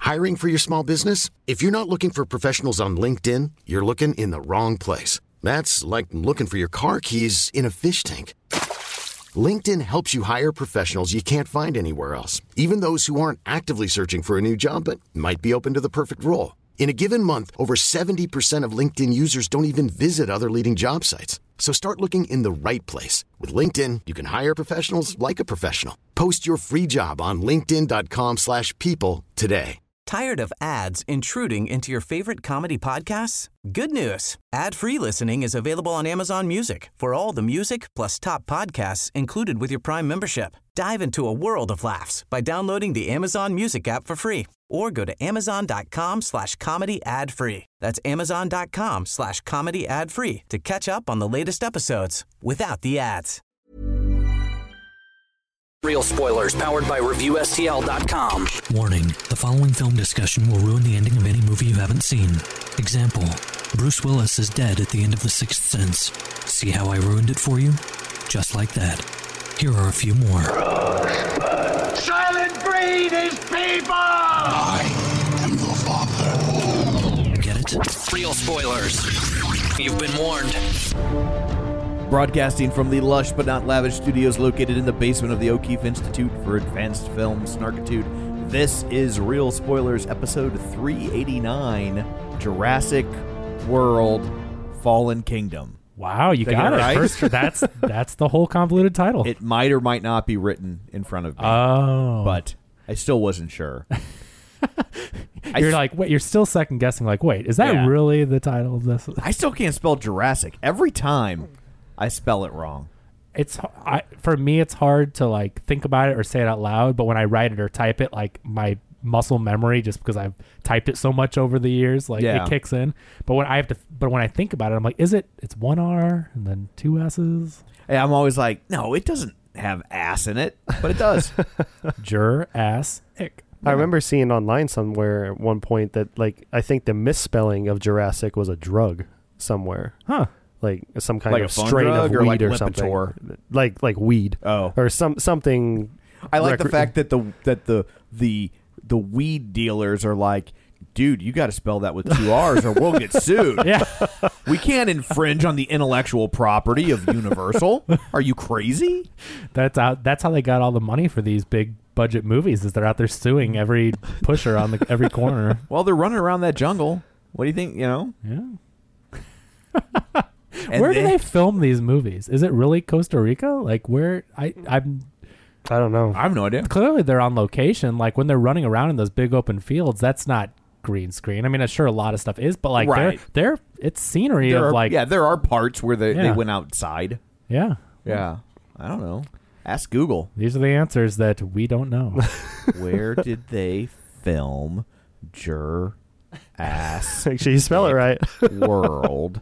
Hiring for your small business? If you're not looking for professionals on LinkedIn, you're looking in the wrong place. That's like looking for your car keys in a fish tank. LinkedIn helps you hire professionals you can't find anywhere else, even those who aren't actively searching for a new job but might be open to the perfect role. In a given month, over 70% of LinkedIn users don't even visit other leading job sites. So start looking in the right place. With LinkedIn, you can hire professionals like a professional. Post your free job on linkedin.com/people today. Tired of ads intruding into your favorite comedy podcasts? Good news. Ad-free listening is available on Amazon Music for all the music plus top podcasts included with your Prime membership. Dive into a world of laughs by downloading the Amazon Music app for free or go to amazon.com/comedy ad-free. That's amazon.com/comedy ad-free to catch up on the latest episodes without the ads. Real spoilers powered by ReviewSTL.com. Warning, the following film discussion will ruin the ending of any movie you haven't seen. Example, Bruce Willis is dead at the end of The Sixth Sense. See how I ruined it for you? Just like that. Here are a few more. Rosebud. Silent breed is people! I am your father. Get it? Real spoilers. You've been warned. Broadcasting from the lush but not lavish studios located in the basement of the O'Keefe Institute for Advanced Film Snarkitude, this is Real Spoilers, episode 389, Jurassic World Fallen Kingdom. Wow, you got it right? first. That's the whole convoluted title. It might or might not be written in front of me. Oh. But I still wasn't sure. You're like, wait, you're still second guessing, like, wait, is that really the title of this? I still can't spell Jurassic. Every time I spell it wrong. For me, it's hard to like think about it or say it out loud. But when I write it or type it, like my muscle memory, just because I've typed it so much over the years, like it kicks in. But when I think about it, I'm like, it's one R and then two S's. Yeah, I'm always like, no, it doesn't have ass in it, but it does. Jurassic. I remember seeing online somewhere at one point that, like, I think the misspelling of Jurassic was a drug somewhere. Huh. Like some kind like of strain of weed like or Lipitor. something. Like weed. Oh. Or something. I like the fact that the weed dealers are like, dude, you got to spell that with two R's or we'll get sued. Yeah. We can't infringe on the intellectual property of Universal. Are you crazy? That's how they got all the money for these big budget movies, is they're out there suing every pusher on every corner. Well, they're running around that jungle. What do you think, Yeah. And where do they film these movies? Is it really Costa Rica? Like where I don't know. I have no idea. Clearly they're on location. Like when they're running around in those big open fields, that's not green screen. I mean, I'm sure a lot of stuff is, but like it's scenery there are parts where they went outside. Yeah. Yeah. I don't know. Ask Google. These are the answers that we don't know. Where did they film Ass? Make sure you spell it right. World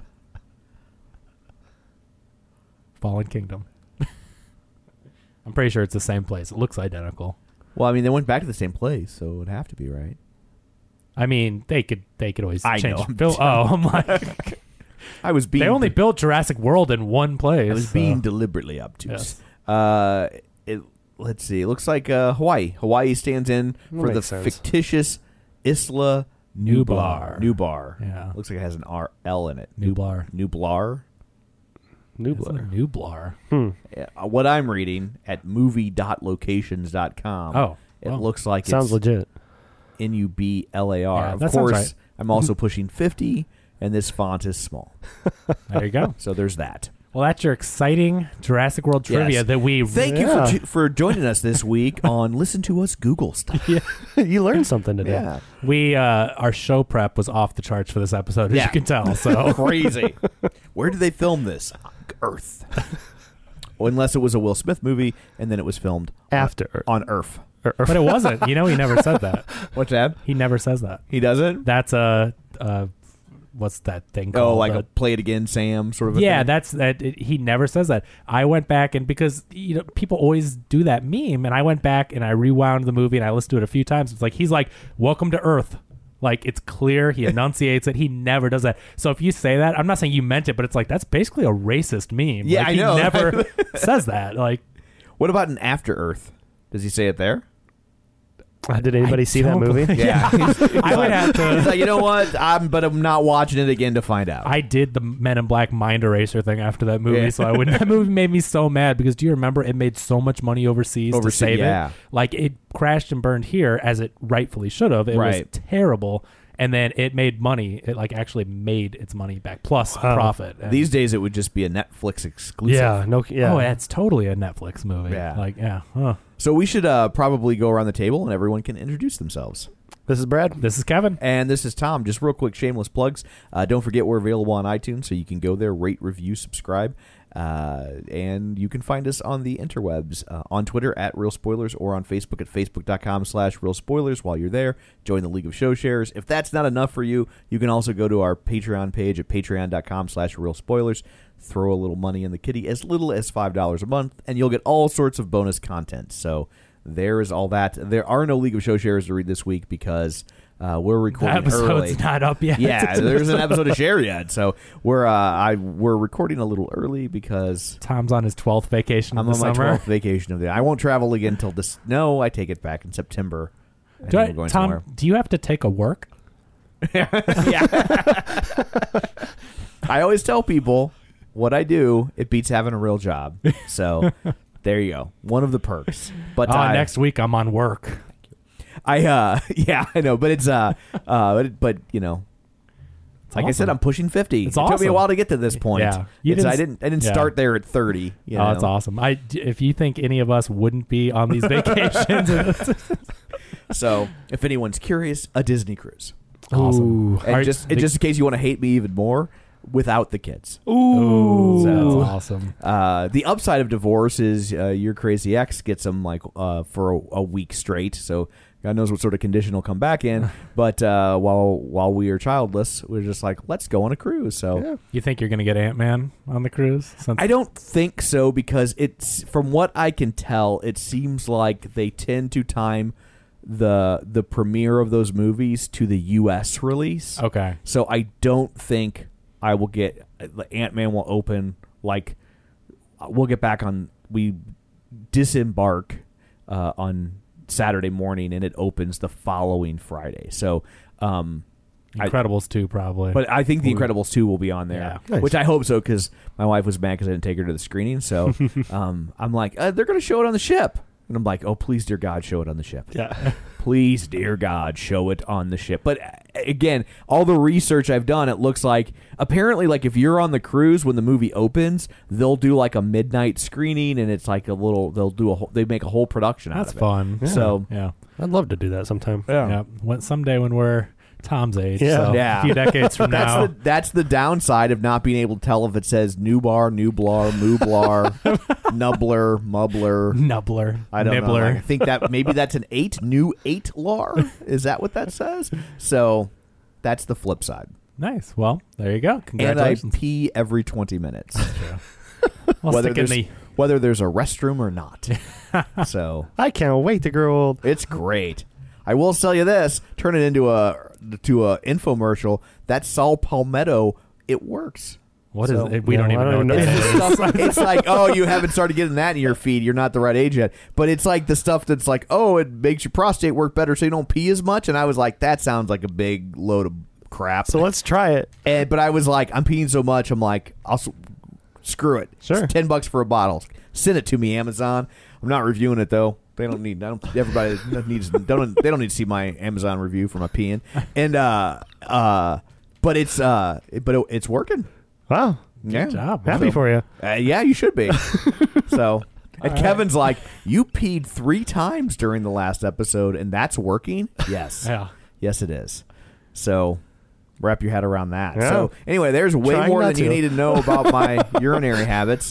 Fallen Kingdom. I'm pretty sure it's the same place. It looks identical. Well, I mean, they went back to the same place, so it would have to be right. I mean, they could always change. I'm like, they only built Jurassic World in one place. I was being deliberately obtuse. Yes. Let's see. It looks like Hawaii. Hawaii stands in for the fictitious Isla Nublar. Nublar. Yeah. Looks like it has an L in it. Nublar. Nublar. Nublar. Yeah, what I'm reading at movie.locations.com. It looks like sounds legit. Nublar. Yeah, of course, right. I'm also pushing 50, and this font is small. There you go. So there's that. Well, that's your exciting Jurassic World trivia that we... Thank you for joining us this week on Listen to Us Google Stuff. Yeah. You learned something today. Yeah. We, our show prep was off the charts for this episode, as you can tell. So crazy. Where did they film this? Earth. Well, unless it was a Will Smith movie, and then it was filmed on Earth. But it wasn't. You know, he never said that. What's that? He never says that. He doesn't? That's what's that thing called? Oh, like a play it again, Sam sort of a yeah, thing? that's that. He never says that. I went back and because people always do that meme, and I went back and I rewound the movie and I listened to it a few times. It's like he's like, "Welcome to Earth." Like it's clear he enunciates it. He never does that. So if you say that, I'm not saying you meant it, but it's like that's basically a racist meme. Yeah, like, I know. He never says that. Like, what about an After Earth? Does he say it there? Did anybody see that don't movie? believe- Yeah. I would have to. He's like, you know what? I'm not watching it again to find out. I did the Men in Black mind eraser thing after that movie, Yeah. so I wouldn't. That movie made me so mad because do you remember it made so much money overseas to save yeah. it? Like it crashed and burned here as it rightfully should have. It was terrible, and then it made money. It like actually made its money back plus a profit. And These days, it would just be a Netflix exclusive. oh, it's totally a Netflix movie. Yeah. Like Huh. So we should probably go around the table and everyone can introduce themselves. This is Brad. This is Kevin. And this is Tom. Just real quick, shameless plugs. Don't forget we're available on iTunes, so you can go there, rate, review, subscribe. And you can find us on the interwebs, on Twitter at Real Spoilers or on Facebook at facebook.com/Real Spoilers. While you're there, join the League of Show Shares. If that's not enough for you, you can also go to our Patreon page at patreon.com/Real Spoilers. Throw a little money in the kitty, as little as $5 a month, and you'll get all sorts of bonus content. So there is all that. There are no League of Show Shares to read this week because we're recording The episode's early. not up yet. Yeah, there's an episode to share yet. So we're recording a little early because Tom's on his 12th vacation I'm of on the my summer. 12th vacation of the year. I won't travel again until this. No, I take it back in September. I Do think we're going Tom, somewhere. do you have to take a work? Yeah. I always tell people what I do. It beats having a real job. So there you go. One of the perks. But Next week I'm on work. yeah, I know, but it's but you know, like I said, awesome. I'm pushing 50. It's It took me a awesome. while to get to this point. Yeah. I didn't yeah. start there at 30. You know? That's awesome. If you think any of us wouldn't be on these vacations, So if anyone's curious, a Disney cruise. awesome. And just in case you want to hate me even more, without the kids. Ooh, So, that's awesome. The upside of divorce is your crazy ex gets them like for a week straight. So God knows what sort of condition will come back in. But while we are childless, we're just like, let's go on a cruise. So You think you're going to get Ant-Man on the cruise? I don't think so because it's from what I can tell, it seems like they tend to time the premiere of those movies to the U.S. release. Okay. So I don't think I will get Ant-Man will open like we'll get back on we disembark on Saturday morning and it opens the following Friday. So Incredibles 2 probably. but I think The Incredibles 2 will be on there, Yeah. Nice. which I hope so because my wife was mad because I didn't take her to the screening. So I'm like, they're going to show it on the ship. And I'm like, oh, please, dear God, show it on the ship. Yeah. Please, dear God, show it on the ship. But again, all the research I've done, it looks like apparently like if you're on the cruise when the movie opens, they'll do like a midnight screening and it's like they make a whole production out That's of it. fun. Yeah. So yeah. I'd love to do that sometime. Yeah. Someday when we're Tom's age, Yeah. so Yeah. a few decades from now. That's the downside of not being able to tell if it says new bar, Nublar, Mooblar, Nubbler, Mubbler. Nubbler. I don't know. Nibbler. I think that maybe that's an 8 lar. Is that what that says? So that's the flip side. Nice. Well, there you go. And I Congratulations. pee every 20 minutes, Well, whether stick in whether there's a restroom or not. So I can't wait to grow old. it's great. I will tell you this: turn it into a infomercial. That Saul Palmetto, it works. What is So- it? We Yeah, don't even I know don't what even that know. is. Stuff- it's like, oh, you haven't started getting that in your feed. You're not the right age yet. But it's like the stuff that's like, oh, it makes your prostate work better so you don't pee as much. And I was like, that sounds like a big load of crap. So let's try it. But I was like, I'm peeing so much. I'm like, screw it. Sure. It's $10 for a bottle. Send it to me, Amazon. I'm not reviewing it though. They don't need. Everybody needs. They don't need to see my Amazon review for my peeing. And but it's working. Wow. Yeah. Good job. Happy for you. Yeah, you should be. So, and Kevin's like, you peed 3 times during the last episode, and that's working? Yes. Yeah. Yes, it is. So, wrap your head around that. Yeah. So, anyway, there's way Trying more not than you to. need to know about my urinary habits.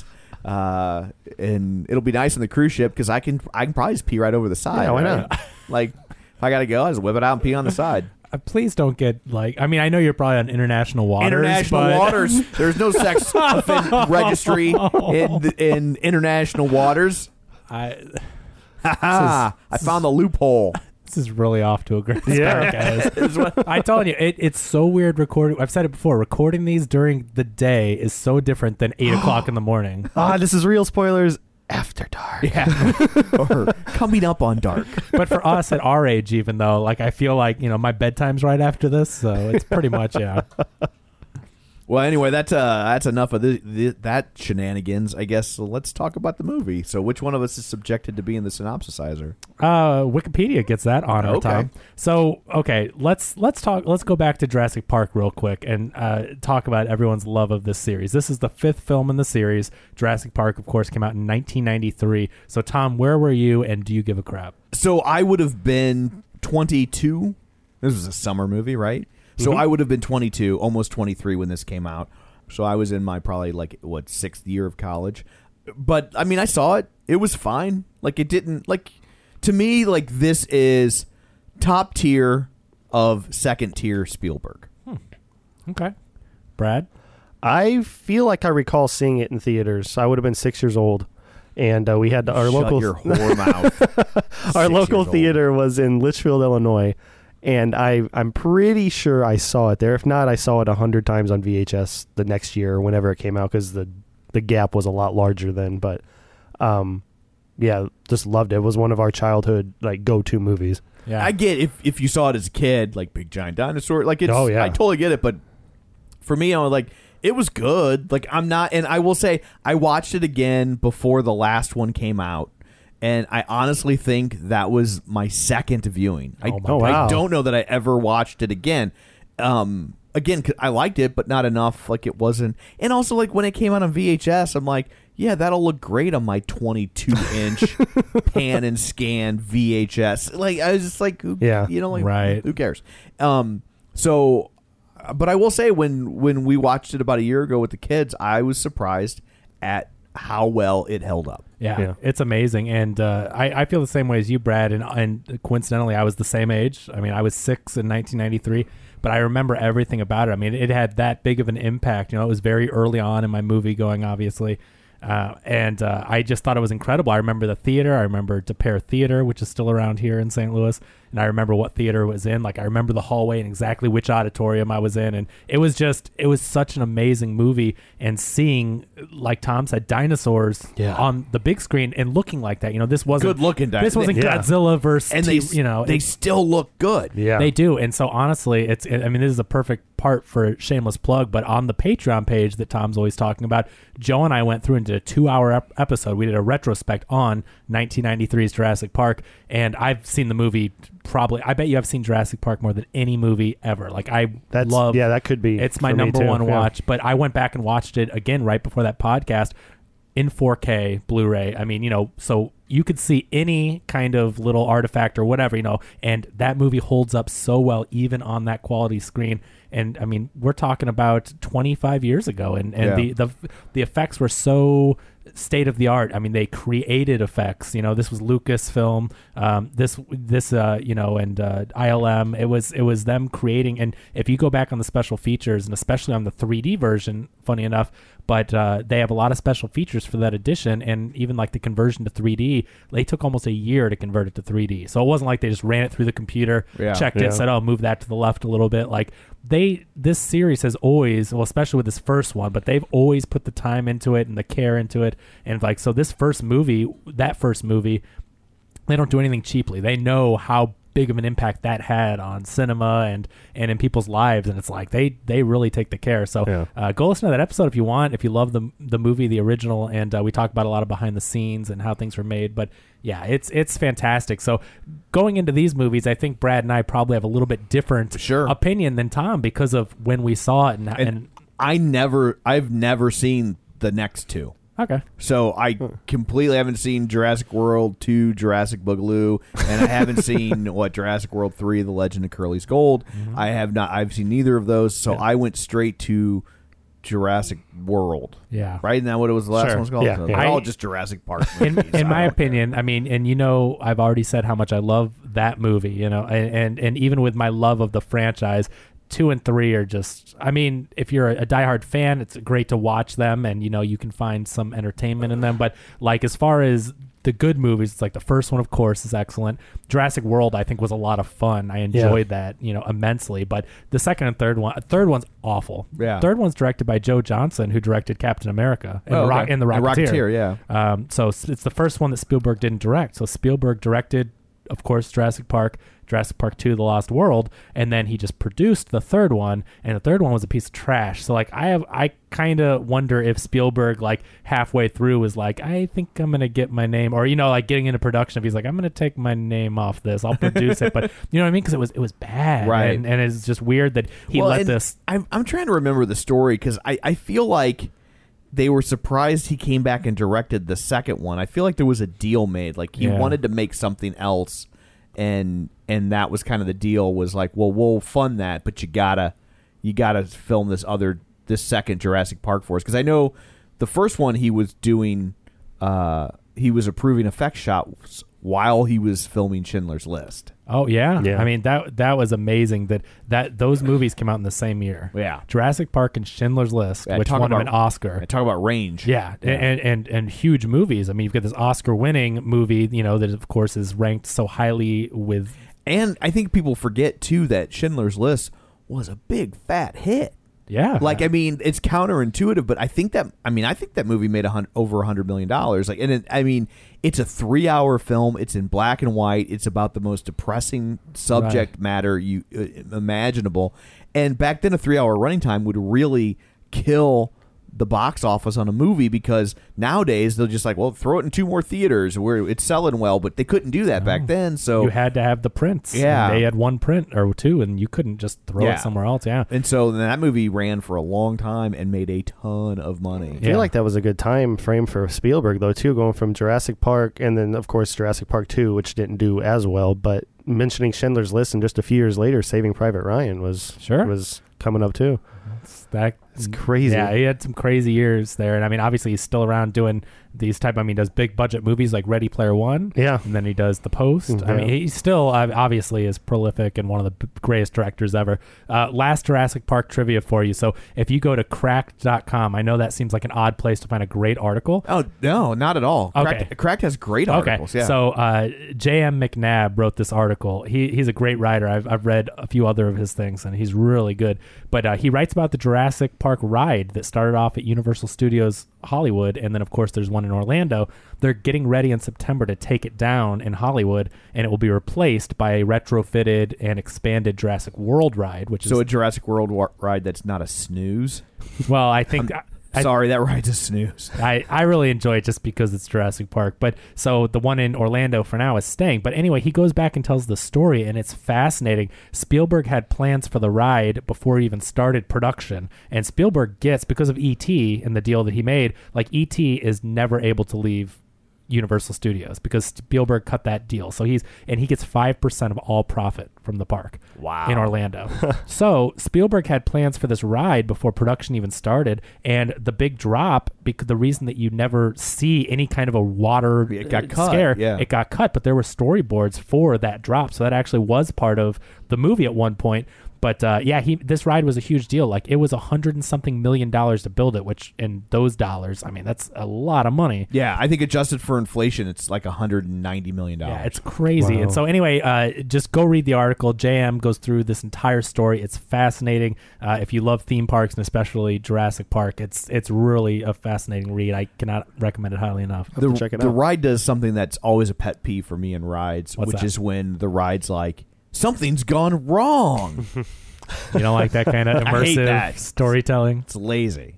And it'll be nice on the cruise ship because I can probably just pee right over the side. Yeah, why right? not? Like, if I got to go, I just whip it out and pee on the side. Please don't get I mean, I know you're probably on international waters. International but waters. There's no sex offend registry in international waters. I found the loophole. This is really off to a great start, Yeah. guys. I'm telling you, it's so weird recording. I've said it before. Recording these during the day is so different than 8 o'clock in the morning. This is Real Spoilers, After Dark. Yeah. Or coming up on dark. But for us at our age, even though, like, I feel like, you know, my bedtime's right after this, so it's pretty much, yeah. Well, anyway, that's enough of that shenanigans, I guess. So let's talk about the movie. So which one of us is subjected to being the synopsisizer? Wikipedia gets that honor, Okay. Tom. So, okay, let's go back to Jurassic Park real quick and talk about everyone's love of this series. This is the 5th film in the series. Jurassic Park, of course, came out in 1993. So, Tom, where were you, and do you give a crap? So I would have been 22. This was a summer movie, right? So I would have been 22, almost 23 when this came out. So I was in my probably 6th year of college. But I mean, I saw it. It was fine. Like, it didn't to me, this is top tier of second tier Spielberg. Okay. Brad? I feel like I recall seeing it in theaters. I would have been 6 years old. And we had our Shut local your whore mouth. our 6 local years old. theater was in Litchfield, Illinois. And I'm pretty sure I saw it there. If not, I saw it 100 times on VHS the next year or whenever it came out, because the gap was a lot larger then. But yeah, just loved it. It was one of our childhood go-to movies. Yeah. I get if you saw it as a kid, like Big Giant Dinosaur, it's. Oh, yeah. I totally get it, but for me, I was like, it was good. Like, I'm not, and I will say, I watched it again before the last one came out. And I honestly think that was my second viewing. wow. I don't know that I ever watched it again. Again, 'cause I liked it, but not enough. Like, it wasn't. And also, when it came out on VHS, I'm like, yeah, that'll look great on my 22-inch pan and scan VHS. I was just like, Yeah. Right. Who cares? So, but I will say, when we watched it about a year ago with the kids, I was surprised at how well it held up. Yeah, it's amazing. And I feel the same way as you, Brad. And coincidentally, I was the same age. I mean, I was 6 in 1993, but I remember everything about it. I mean, it had that big of an impact. You know, it was very early on in my movie going, obviously. And I just thought it was incredible. I remember the theater. I remember DePere Theater, which is still around here in St. Louis. And I remember what theater it was in. I remember the hallway and exactly which auditorium I was in. And it was such an amazing movie. And seeing, like Tom said, dinosaurs on the big screen and looking like that. You know, this wasn't Good looking dinosaurs. This wasn't Godzilla versus, and they still look good. Yeah. They do. And so honestly, this is a perfect part for a shameless plug, but on the Patreon page that Tom's always talking about, Joe and I went through and did a 2-hour episode. We did a retrospect on 1993's Jurassic Park, and I've seen the movie I bet you I've seen Jurassic Park more than any movie ever. That could be. It's my for me number too. one Yeah. watch, but I went back and watched it again right before that podcast in 4K Blu-ray. I mean, so you could see any kind of little artifact or whatever, and that movie holds up so well even on that quality screen. And I mean, we're talking about 25 years ago, and the effects were so state of the art. I mean, they created effects. This was Lucasfilm. And ILM. It was them creating. And if you go back on the special features, and especially on the 3D version, funny enough, but they have a lot of special features for that edition, and even the conversion to 3D, they took almost a year to convert it to 3D. So it wasn't like they just ran it through the computer, checked it, said, "Oh, move that to the left a little bit." This series has always, well, especially with this first one, but they've always put the time into it and the care into it, and so this first movie, they don't do anything cheaply. They know how big of an impact that had on cinema and in people's lives, and it's they really take the care. So go listen to that episode if you want, if you love the movie, the original, and we talk about a lot of behind the scenes and how things were made. But yeah, it's fantastic. So going into these movies, I think Brad and I probably have a little bit different opinion than Tom because of when we saw it, and I've never seen the next two. Okay. So I completely haven't seen Jurassic World 2, Jurassic Boogaloo, and I haven't seen Jurassic World 3, The Legend of Curly's Gold. Mm-hmm. I've seen neither of those, so I went straight to Jurassic World. Yeah. Right? Isn't that what it was the last one was called? Yeah. So all just Jurassic Park movies. In my opinion, I mean, and I've already said how much I love that movie, and even with my love of the franchise, 2 and 3 are just, I mean, if you're a diehard fan, it's great to watch them, and you can find some entertainment in them, but as far as the good movies. It's like the first one, of course, is excellent. Jurassic World, I think, was a lot of fun. I enjoyed that, immensely. But the third one's awful. Yeah. Third one's directed by Joe Johnston, who directed Captain America and The Rocketeer. Yeah. So it's the first one that Spielberg didn't direct. So Spielberg directed, of course, Jurassic Park 2, The Lost World, and then he just produced the third one, and the third one was a piece of trash. So like I kind of wonder if Spielberg like halfway through was like, I think I'm gonna get my name, or like getting into production, if he's like, I'm gonna take my name off this, I'll produce it, but you know what I mean, because it was bad, right? And it's just weird that he let this. I'm trying to remember the story because I feel like they were surprised he came back and directed the second one. I feel like there was a deal made, like he wanted to make something else. And that was kind of the deal, was like, well, we'll fund that, but you gotta film this second Jurassic Park for us, because I know the first one he was doing, he was approving effect shots while he was filming Schindler's List. Oh yeah. I mean that was amazing that those movies came out in the same year. Yeah, Jurassic Park and Schindler's List, which won him an Oscar. Talk about range. Yeah. And huge movies. I mean, you've got this Oscar-winning movie, that of course is ranked so highly with. And I think people forget too that Schindler's List was a big fat hit. Yeah, like I mean, it's counterintuitive, but I think that movie made over $100 million. Like, it's a 3-hour film. It's in black and white. It's about the most depressing subject matter you imaginable. And back then, a 3-hour running time would really kill the box office on a movie, because nowadays they'll just like, well, throw it in 2 more theaters where it's selling well, but they couldn't do that back then. So you had to have the prints. Yeah, they had 1 print or 2, and you couldn't just throw it somewhere else. Yeah, and so that movie ran for a long time and made a ton of money. I feel like that was a good time frame for Spielberg though too, going from Jurassic Park and then of course Jurassic Park 2, which didn't do as well, but mentioning Schindler's List, and just a few years later Saving Private Ryan was coming up too. It's crazy. Yeah, he had some crazy years there. And I mean, obviously he's still around doing these does big budget movies like Ready Player One. Yeah. And then he does The Post. Yeah. I mean, he still obviously is prolific and one of the greatest directors ever. Last Jurassic Park trivia for you. So if you go to cracked.com, I know that seems like an odd place to find a great article. Oh, no, not at all. Okay. Cracked has great articles. Okay. Yeah. So J.M. McNabb wrote this article. He's a great writer. I've read a few other of his things, and he's really good. But he writes about the Jurassic Park ride that started off at Universal Studios Hollywood, and then of course there's one in Orlando. They're getting ready in September to take it down in Hollywood, and it will be replaced by a retrofitted and expanded Jurassic World ride, which is a Jurassic World ride that's not a snooze. Well, I think Sorry, that ride's a snooze. I really enjoy it just because it's Jurassic Park. But so the one in Orlando for now is staying. But anyway, he goes back and tells the story, and it's fascinating. Spielberg had plans for the ride before he even started production. And Spielberg gets, because of E.T. and the deal that he made, like E.T. is never able to leave Universal Studios because Spielberg cut that deal. So he gets 5% of all profit from the park. Wow. In Orlando. So Spielberg had plans for this ride before production even started, and the big drop, because the reason that you never see any kind of a water scare, it got cut, but there were storyboards for that drop, so that actually was part of the movie at one point. But this ride was a huge deal. Like, it was $100 and something million to build it, which in those dollars, I mean, that's a lot of money. Yeah, I think adjusted for inflation, it's like $190 million. Yeah, it's crazy. Wow. And so anyway, just go read the article. JM goes through this entire story. It's fascinating. If you love theme parks, and especially Jurassic Park, it's really a fascinating read. I cannot recommend it highly enough. Check it out. The ride does something that's always a pet peeve for me in rides, which is when the ride's like, something's gone wrong. You don't like that kind of immersive storytelling? It's lazy.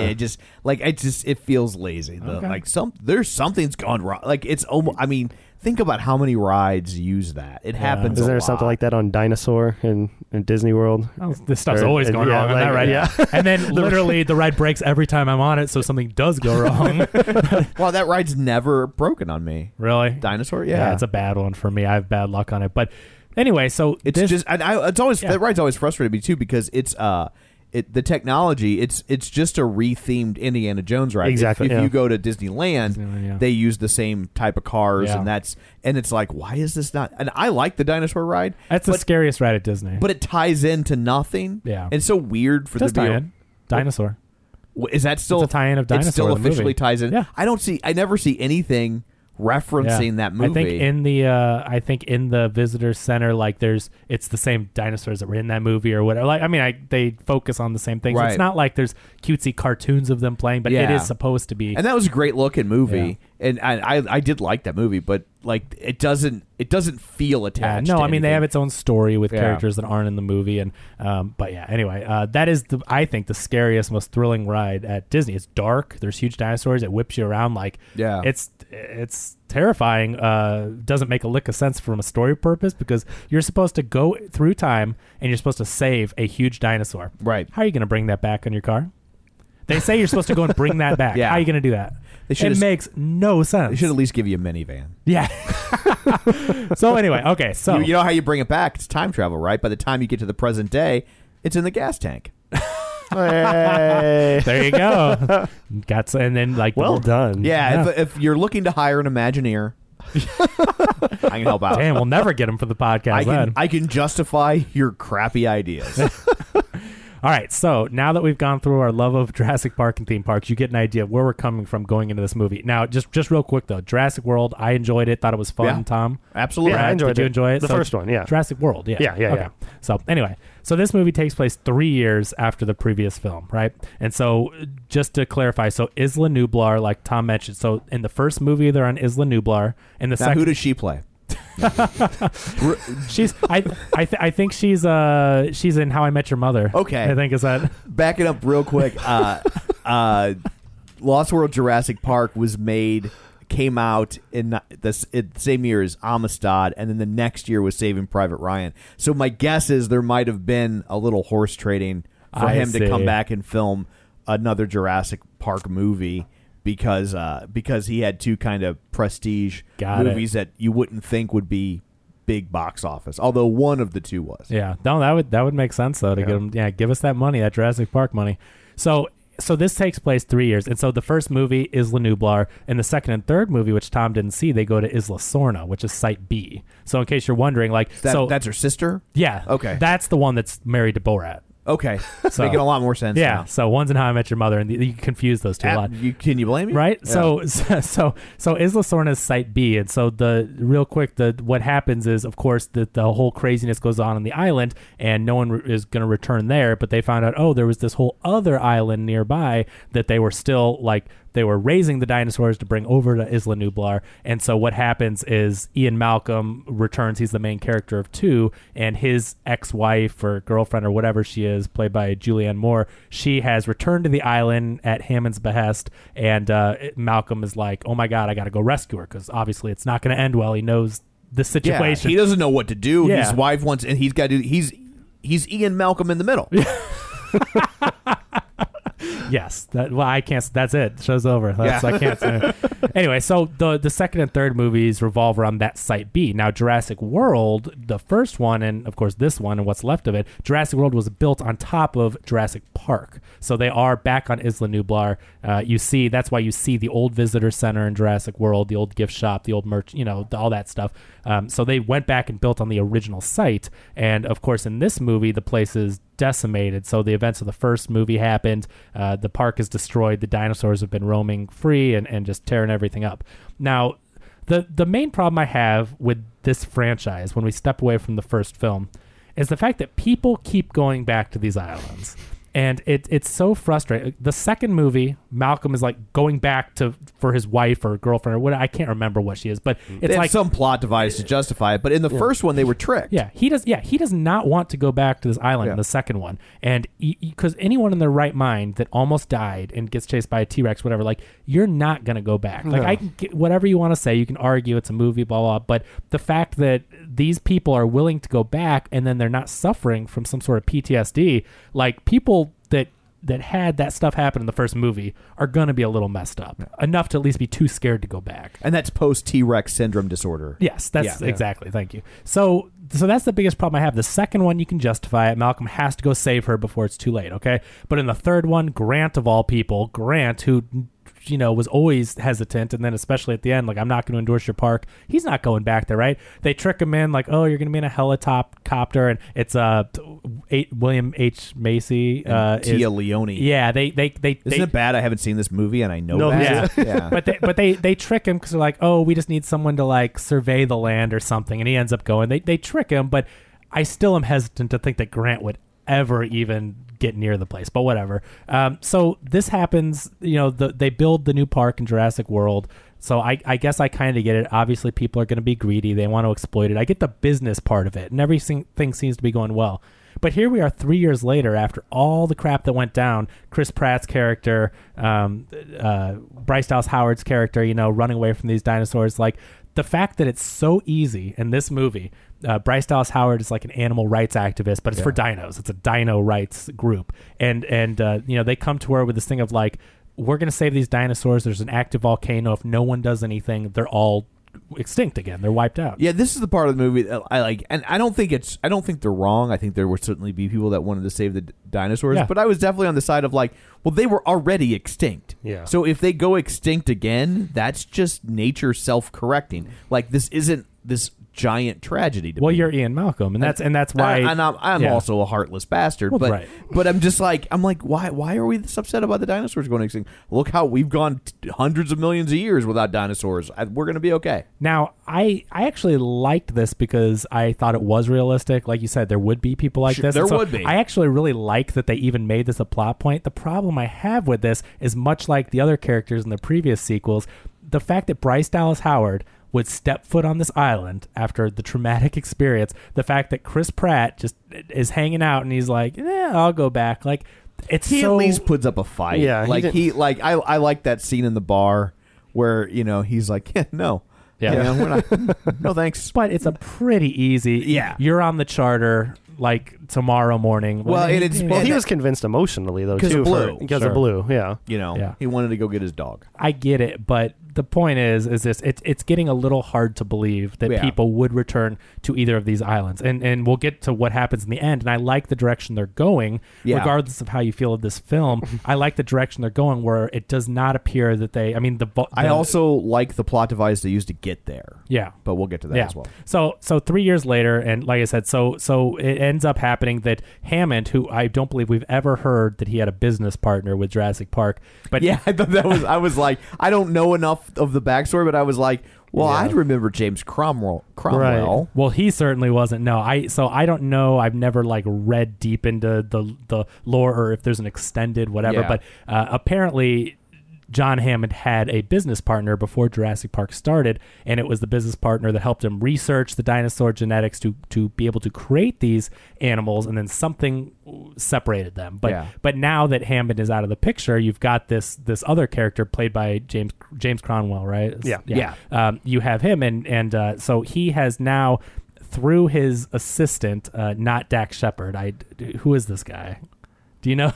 It it feels lazy. There's something's gone wrong. Like, it's almost, I mean, think about how many rides use that. It happens. Is there a lot. something like that on Dinosaur in Disney World? Oh, this stuff's always going wrong on that ride. Yeah. And then literally the ride breaks every time I'm on it, so something does go wrong. Well, that ride's never broken on me. Really? Dinosaur? Yeah. It's a bad one for me. I have bad luck on it. But anyway, so that ride's always frustrated me too, because it's the technology, it's just a rethemed Indiana Jones ride. Exactly. If you go to Disneyland, they use the same type of cars, and it's like, why is this not? And I like the dinosaur ride. That's the scariest ride at Disney. But it ties into nothing. Yeah, it's so weird for the tie-in. Dinosaur. Is that still a tie-in of Dinosaur? It still officially ties in. Yeah. I never see anything referencing that movie. I think in the visitor center, like it's the same dinosaurs that were in that movie or whatever. Like, I mean, they focus on the same things. Right. It's not like there's cutesy cartoons of them playing, but it is supposed to be. And that was a great looking movie. And I did like that movie, but like it doesn't feel attached. No, to I mean, they anything. have its own story with characters that aren't in the movie. And but yeah, anyway, that is I think the scariest, most thrilling ride at Disney. It's dark. There's huge dinosaurs. It whips you around. Like, it's terrifying. Doesn't make a lick of sense from a story purpose because you're supposed to go through time and you're supposed to save a huge dinosaur. Right. How are you going to bring that back on your car? They say you're supposed to go and bring that back. How are you going to do that? It makes no sense. They should at least give you a minivan. Yeah. So anyway, okay. So you know how you bring it back? It's time travel, right? By the time you get to the present day, it's in the gas tank. Hey. There you go. And then like well done. Yeah. If you're looking to hire an Imagineer, I can help out. Damn, we'll never get him for the podcast. I can justify your crappy ideas. All right, so now that we've gone through our love of Jurassic Park and theme parks, you get an idea of where we're coming from going into this movie. Now, just real quick, though, Jurassic World, I enjoed it, thought it was fun, Yeah. Tom. Absolutely. Brad, I enjoyed did you enjoy it? The first one, yeah. Jurassic World, yeah. Yeah. Okay. So anyway, so this movie takes place 3 years after the previous film, right? And so just to clarify, so Isla Nublar, like Tom mentioned, so in the first movie, they're on Isla Nublar. In the Now, who does she play? She's I think she's in How I Met Your Mother. Okay. I think is that. Back it up real quick. Lost World Jurassic Park came out in the same year as Amistad, and then the next year was Saving Private Ryan. So my guess is there might have been a little horse trading for him to come back and film another Jurassic Park movie. Because he had two kind of prestige movies that you wouldn't think would be big box office, although one of the two was. Yeah, no, that would make sense though to get him. Yeah, give us that money, that Jurassic Park money. So this takes place 3 years, and so the first movie Isla Nublar, and the second and third movie, which Tom didn't see, they go to Isla Sorna, which is Site B. So in case you're wondering, like, that's her sister. Yeah, okay, that's the one that's married to Borat. Okay, so, making a lot more sense. Yeah, now. So one's in How I Met Your Mother, and you confuse those two a lot. Can you blame me? Right? Yeah. So Isla Sorna is Site B, and so what happens is, of course, the whole craziness goes on the island, and no one is going to return there. But they found out, there was this whole other island nearby that they were still they were raising the dinosaurs to bring over to Isla Nublar. And so what happens is Ian Malcolm returns. He's the main character of 2, and his ex-wife or girlfriend or whatever she is, played by Julianne Moore, she has returned to the island at Hammond's behest. And Malcolm is like, oh my God, I got to go rescue her, because obviously it's not going to end well. He knows the situation. Yeah, he doesn't know what to do. Yeah. His wife wants, and he's got to. He's Ian Malcolm in the middle. Yes. I can't. That's it. Show's over. I can't say. Anyway, so the second and third movies revolve around that Site B. Now, Jurassic World, the first one, and of course this one and what's left of it, Jurassic World was built on top of Jurassic Park. So they are back on Isla Nublar. That's why you see the old visitor center in Jurassic World, the old gift shop, the old merch, all that stuff. So they went back and built on the original site. And of course, in this movie, the place is decimated. So the events of the first movie happened. The park is destroyed. The dinosaurs have been roaming free and just tearing everything up. Now, the main problem I have with this franchise, when we step away from the first film, is the fact that people keep going back to these islands. And it's so frustrating. The second movie, Malcolm is like going back for his wife or girlfriend or what, I can't remember what she is, but it's like some plot device to justify it. But in the first one, they were tricked. Yeah, he does not want to go back to this island in the second one, and because anyone in their right mind that almost died and gets chased by a T-Rex, whatever, like, you're not gonna go back. Like, I can get whatever you want to say, you can argue it's a movie, blah blah, but the fact that these people are willing to go back and then they're not suffering from some sort of PTSD, like people that had that stuff happen in the first movie are going to be a little messed up enough to at least be too scared to go back. And that's post T-Rex syndrome disorder. Yes, that's exactly. Thank you. So that's the biggest problem I have. The second one, you can justify it. Malcolm has to go save her before it's too late. Okay. But in the third one, Grant of all people, who was always hesitant, and then especially at the end, like, I'm not going to endorse your park. He's not going back there, right? They trick him in, like, oh, you're going to be in a helicopter, and it's William H. Macy, Tia Leone. Yeah, they Isn't it bad? I haven't seen this movie and I know that. Yeah. But they trick him because they're like, oh, we just need someone to like survey the land or something, and he ends up going. They trick him, but I still am hesitant to think that Grant would ever even get near the place, but whatever. So this happens, they build the new park in Jurassic World. So I guess I kind of get it. Obviously, people are going to be greedy. They want to exploit it. I get the business part of it, and everything seems to be going well. But here we are 3 years later, after all the crap that went down. Chris Pratt's character, Bryce Dallas Howard's character, running away from these dinosaurs. Like, the fact that it's so easy in this movie. Bryce Dallas Howard is like an animal rights activist, but it's for dinos. It's a dino rights group. And they come to her with this thing of like, we're going to save these dinosaurs. There's an active volcano. If no one does anything, they're all extinct again. They're wiped out. Yeah, this is the part of the movie that I like, and I don't think they're wrong. I think there would certainly be people that wanted to save the dinosaurs, but I was definitely on the side of like, well, they were already extinct. Yeah. So if they go extinct again, that's just nature self-correcting. Like, this isn't this giant tragedy to me. Well, you're Ian Malcolm, and that's why I'm also a heartless bastard. But I'm just like, why are we this upset about the dinosaurs going extinct? Look how we've gone hundreds of millions of years without dinosaurs. We're going to be okay. Now, I actually liked this because I thought it was realistic. Like you said, there would be people like this. There would be. I actually really like that they even made this a plot point. The problem I have with this is much like the other characters in the previous sequels, the fact that Bryce Dallas Howard would step foot on this island after the traumatic experience, the fact that Chris Pratt just is hanging out and he's like, I'll go back. Like, he at least puts up a fight. Yeah, I like that scene in the bar where he's like, no. Yeah, we're not, no thanks. But it's a pretty easy. Yeah, you're on the charter like tomorrow morning. Well, he was convinced emotionally though too, because of Blue. Yeah, he wanted to go get his dog. I get it, but the point is this: it's getting a little hard to believe that people would return to either of these islands, and we'll get to what happens in the end. And I like the direction they're going, regardless of how you feel of this film. I like the direction they're going, where it does not appear that they. I mean, I also like the plot device they used to get there. Yeah, but we'll get to that as well. So 3 years later, and like I said, so it ends up happening that Hammond, who I don't believe we've ever heard that he had a business partner with Jurassic Park, but I thought that was. I was like, I don't know enough of the backstory, but I was like, well, I'd remember James Cromwell. Right. Well, he certainly wasn't. No, I don't know. I've never like read deep into the lore or if there's an extended whatever. But apparently, John Hammond had a business partner before Jurassic Park started, and it was the business partner that helped him research the dinosaur genetics to be able to create these animals, and then something separated them. But now that Hammond is out of the picture, you've got this other character played by James Cromwell, right? Yeah. You have him, and so he has now, through his assistant, not Dax Shepard. Who is this guy? Do you know?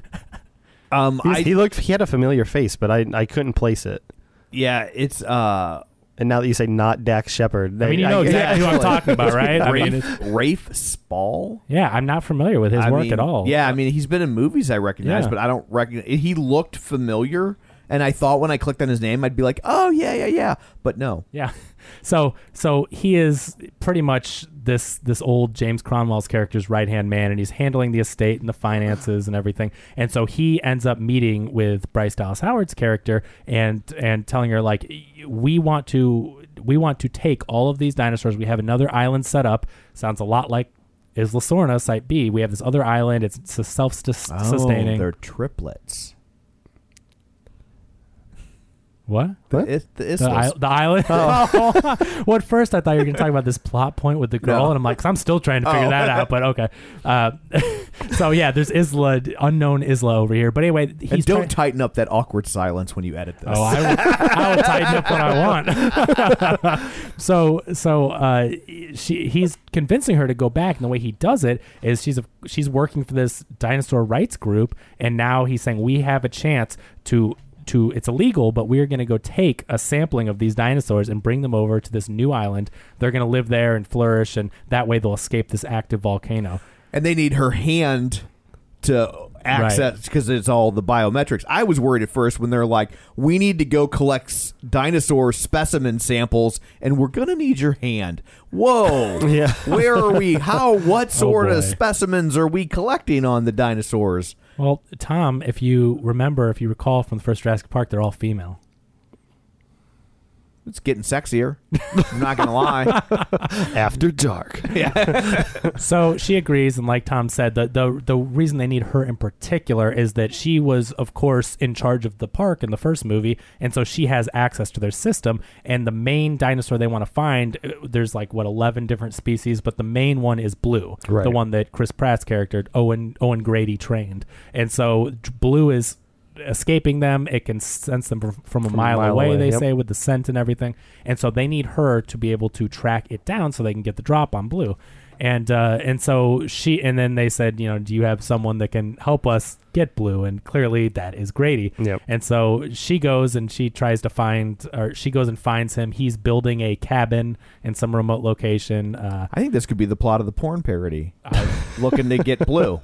He had a familiar face, but I couldn't place it. Yeah, it's and now that you say not Dax Shepard, I mean, you know exactly who I'm talking about, right? Rafe Spall. Yeah, I'm not familiar with his work at all. Yeah, I mean, he's been in movies I recognize, but I don't recognize. He looked familiar, and I thought when I clicked on his name, I'd be like, oh yeah, but no. Yeah. So he is pretty much this old James Cromwell's character's right-hand man, and he's handling the estate and the finances and everything. And so he ends up meeting with Bryce Dallas Howard's character and telling her, like, we want to take all of these dinosaurs. We have another island set up. Sounds a lot like Isla Sorna, Site B. We have this other island. It's self-sustaining. Oh, they're triplets. What? The island? Oh. Well, at first I thought you were going to talk about this plot point with the girl, and I'm like, 'cause I'm still trying to figure that out, but okay. So yeah, there's unknown Isla over here. But anyway, don't tighten up that awkward silence when you edit this. Oh, I will tighten up what I want. So he's convincing her to go back, and the way he does it is she's working for this dinosaur rights group, and now he's saying we have a chance to it's illegal, but we're going to go take a sampling of these dinosaurs and bring them over to this new island. They're going to live there and flourish, and that way they'll escape this active volcano. And they need her hand to access because it's all the biometrics. I was worried at first when they're like, we need to go collect dinosaur specimen samples and we're going to need your hand. Whoa. Yeah. Where are we? What sort boy. of specimens are we collecting on the dinosaurs? Well, Tom, if you recall from the first Jurassic Park, they're all female. It's getting sexier. I'm not going to lie. After dark. So she agrees, and like Tom said, the reason they need her in particular is that she was, of course, in charge of the park in the first movie, and so she has access to their system. And the main dinosaur they want to find, there's 11 different species, but the main one is Blue, Right. the one that Chris Pratt's character Owen Grady trained. And so Blue is escaping them. It can sense them from a mile away, they say, with the scent and everything. And so they need her to be able to track it down so they can get the drop on Blue. And so then they said, do you have someone that can help us get Blue? And clearly that is Grady. Yep. And so she goes and she goes and finds him. He's building a cabin in some remote location. I think this could be the plot of the porn parody. Looking to get Blue.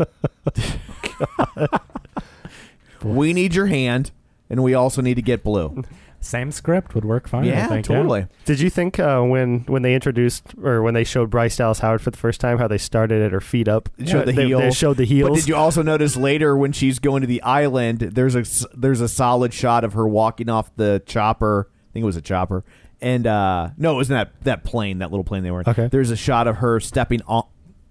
We need your hand, and we also need to get Blue. Same script would work fine. Yeah, I think, totally. Did you think when they introduced or when they showed Bryce Dallas Howard for the first time how they started at her feet up? They showed the heel. They showed the heels. But did you also notice later when she's going to the island, there's a solid shot of her walking off the chopper. I think it was a chopper. And no, it wasn't that plane, that little plane they were in. Okay. There's a shot of her stepping on.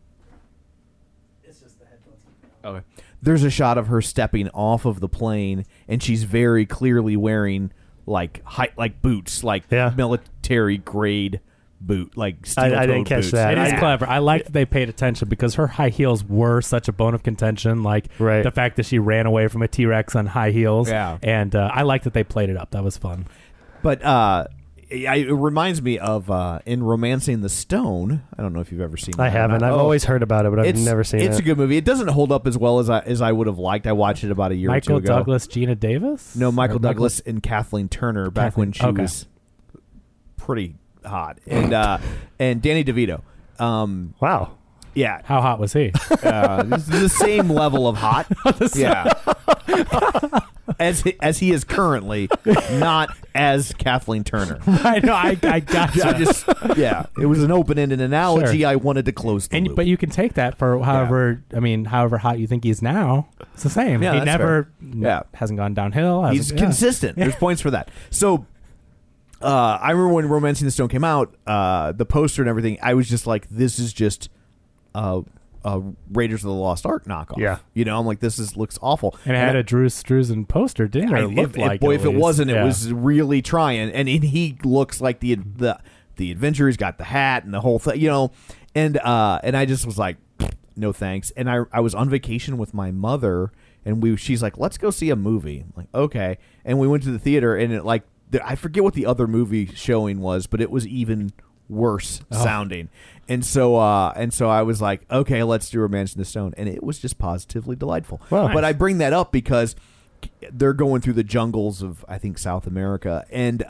It's just the headphones. Okay. There's a shot of her stepping off of the plane, and she's very clearly wearing like boots, military grade boot, like steel-toed I didn't catch boots. that. It is clever. I like that they paid attention because her high heels were such a bone of contention. Like the fact that she ran away from a T-Rex on high heels. Yeah. And I like that they played it up. That was fun. But it reminds me of in Romancing the Stone. I don't know if you've ever seen that. I haven't. I've always heard about it, but I've never seen it. It's a good movie. It doesn't hold up as well as I would have liked. I watched it about a year or two ago. Michael Douglas, Gina Davis? No, Michael Douglas and Kathleen Turner back when she was pretty hot. And Danny DeVito. Wow. Yeah. How hot was he? The same level of hot. Yeah. As he is currently, not as Kathleen Turner. I know. I got you. It was an open-ended analogy. Sure. I wanted to close the loop. But you can take that for however hot you think he is now. It's the same. Yeah, he that's never fair. hasn't gone downhill. He's consistent. There's points for that. So I remember when Romancing the Stone came out, the poster and everything, I was just like, this is just Raiders of the Lost Ark knockoff. Yeah. I'm like, this looks awful. And it had a Drew Struzan poster, didn't it? It looked like boy, if it wasn't, yeah. it was really trying. And he looks like the adventurer. He's got the hat and the whole thing, And I just was like, no thanks. And I was on vacation with my mother, and she's like, let's go see a movie. I'm like, okay. And we went to the theater, and I forget what the other movie showing was, but it was even worse sounding. And so I was like, okay, let's do Romancing the Stone. And it was just positively delightful. Wow. But I bring that up because they're going through the jungles of, I think, South America. And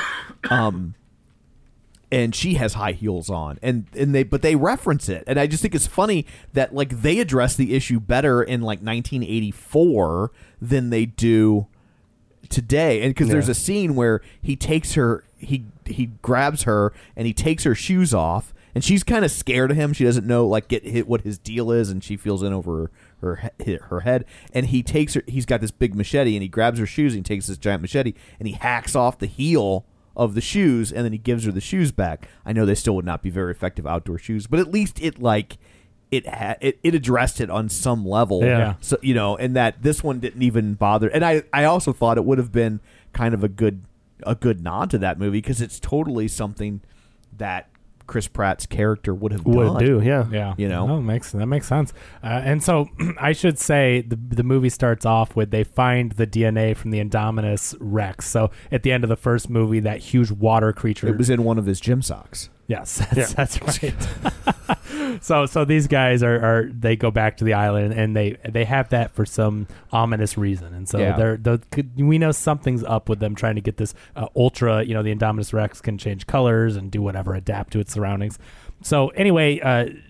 and she has high heels on. But they reference it. And I just think it's funny that they address the issue better in 1984 than they do today. And because there's a scene where he takes her, he grabs her and he takes her shoes off, and she's kind of scared of him. She doesn't know get hit what his deal is, and she feels in over her head. And he takes her. He's got this big machete, and he grabs her shoes, and he takes this giant machete, and he hacks off the heel of the shoes, and then he gives her the shoes back. I know they still would not be very effective outdoor shoes, but at least it addressed it on some level. Yeah. So and that this one didn't even bother. And I also thought it would have been kind of a good nod to that movie, because it's totally something that Chris Pratt's character would have done. Would do, yeah. No, that makes sense. And so I should say the movie starts off with they find the DNA from the Indominus Rex. So at the end of the first movie, that huge water creature. It was in one of his gym socks. Yes, that's right. So these guys they go back to the island, and they have that for some ominous reason, and so we know something's up with them trying to get this ultra. The Indominus Rex can change colors and do whatever, adapt to its surroundings. So anyway,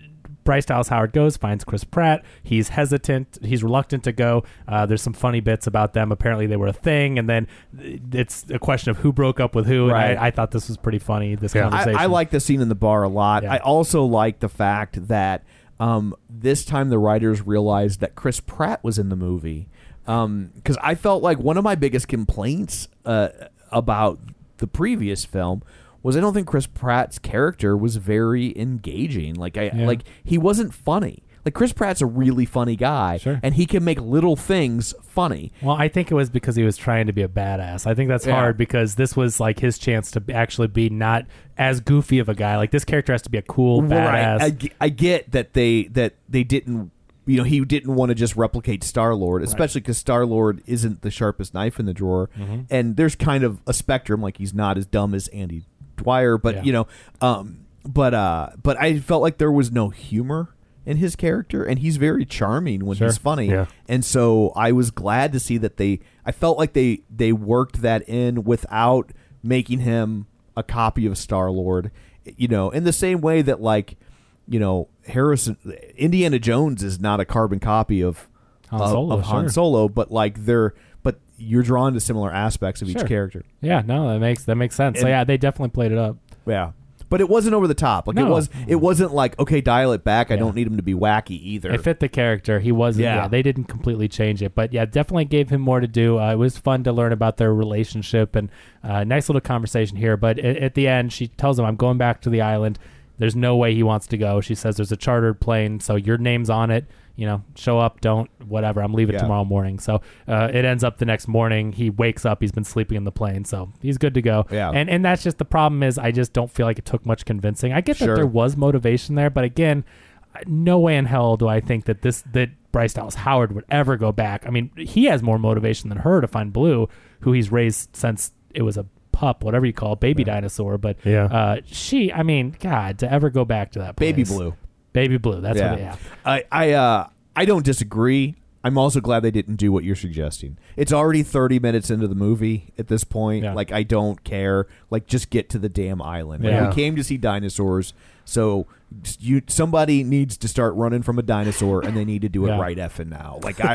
Bryce Dallas Howard goes, finds Chris Pratt. He's hesitant. He's reluctant to go. There's some funny bits about them. Apparently they were a thing, and then it's a question of who broke up with who. Right. And I thought this was pretty funny, this conversation. I like the scene in the bar a lot. Yeah. I also like the fact that this time the writers realized that Chris Pratt was in the movie. Because I felt like one of my biggest complaints about the previous film was I don't think Chris Pratt's character was very engaging. Like he wasn't funny. Like Chris Pratt's a really funny guy, Sure. and he can make little things funny. Well, I think it was because he was trying to be a badass. I think that's hard because this was like his chance to actually be not as goofy of a guy. Like this character has to be a cool badass. Right. I get that they didn't. He didn't want to just replicate Star-Lord, especially because Star-Lord isn't the sharpest knife in the drawer, and there's kind of a spectrum. Like he's not as dumb as Andy Dwyer, but but I felt like there was no humor in his character, and he's very charming when he's funny. Yeah. And so I was glad to see that I felt like they worked that in without making him a copy of Star-Lord, in the same way that Indiana Jones is not a carbon copy of Han Solo, but but you're drawn to similar aspects of each character. Yeah, no, that makes sense. So yeah, they definitely played it up. Yeah. But it wasn't over the top. Like it wasn't like, okay, dial it back. I don't need him to be wacky either. It fit the character. He wasn't. Yeah, they didn't completely change it, but yeah, definitely gave him more to do. It was fun to learn about their relationship, and nice little conversation here. But at the end, she tells him, "I'm going back to the island." There's no way he wants to go. She says there's a chartered plane, so your name's on it. Show up, don't, whatever. I'm leaving tomorrow morning. So it ends up the next morning. He wakes up. He's been sleeping in the plane, so he's good to go. Yeah. And that's just the problem is I just don't feel like it took much convincing. I get that there was motivation there, but again, no way in hell do I think that Bryce Dallas Howard would ever go back. I mean, he has more motivation than her to find Blue, who he's raised since it was a pup, whatever you call it, baby dinosaur. But God, to ever go back to that place. Baby Blue. That's what they have. I don't disagree. I'm also glad they didn't do what you're suggesting. It's already 30 minutes into the movie at this point. Yeah. Like, I don't care. Like, just get to the damn island. Like, we came to see dinosaurs, so somebody needs to start running from a dinosaur, and they need to do it right effing now.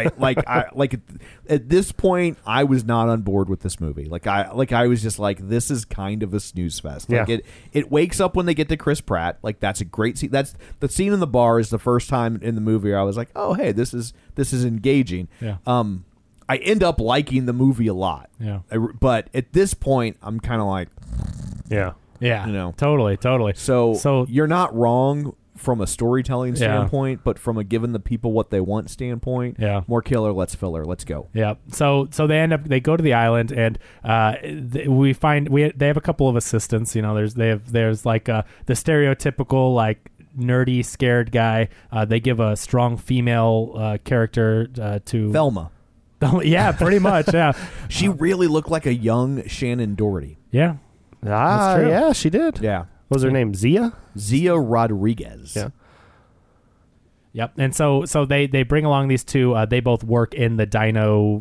At this point, I was not on board with this movie. I was just like, this is kind of a snooze fest. Like it wakes up when they get to Chris Pratt. Like, that's a great scene. That's the scene in the bar is the first time in the movie where I was like, oh hey, this is engaging. Yeah. I end up liking the movie a lot. Yeah. But at this point, I'm kind of like, yeah, totally. So you're not wrong from a storytelling standpoint, but from a giving the people what they want standpoint, more killer, less filler. Let's go. Yeah. So they go to the island, and they have a couple of assistants. There's like the stereotypical like nerdy scared guy. They give a strong female character to Velma. Yeah, pretty much. Yeah, she really looked like a young Shannon Doherty. Yeah. That's true. Yeah, she did. Yeah. What was her name? Zia Rodriguez. Yeah. Yep. And so they bring along these two. They both work in the dino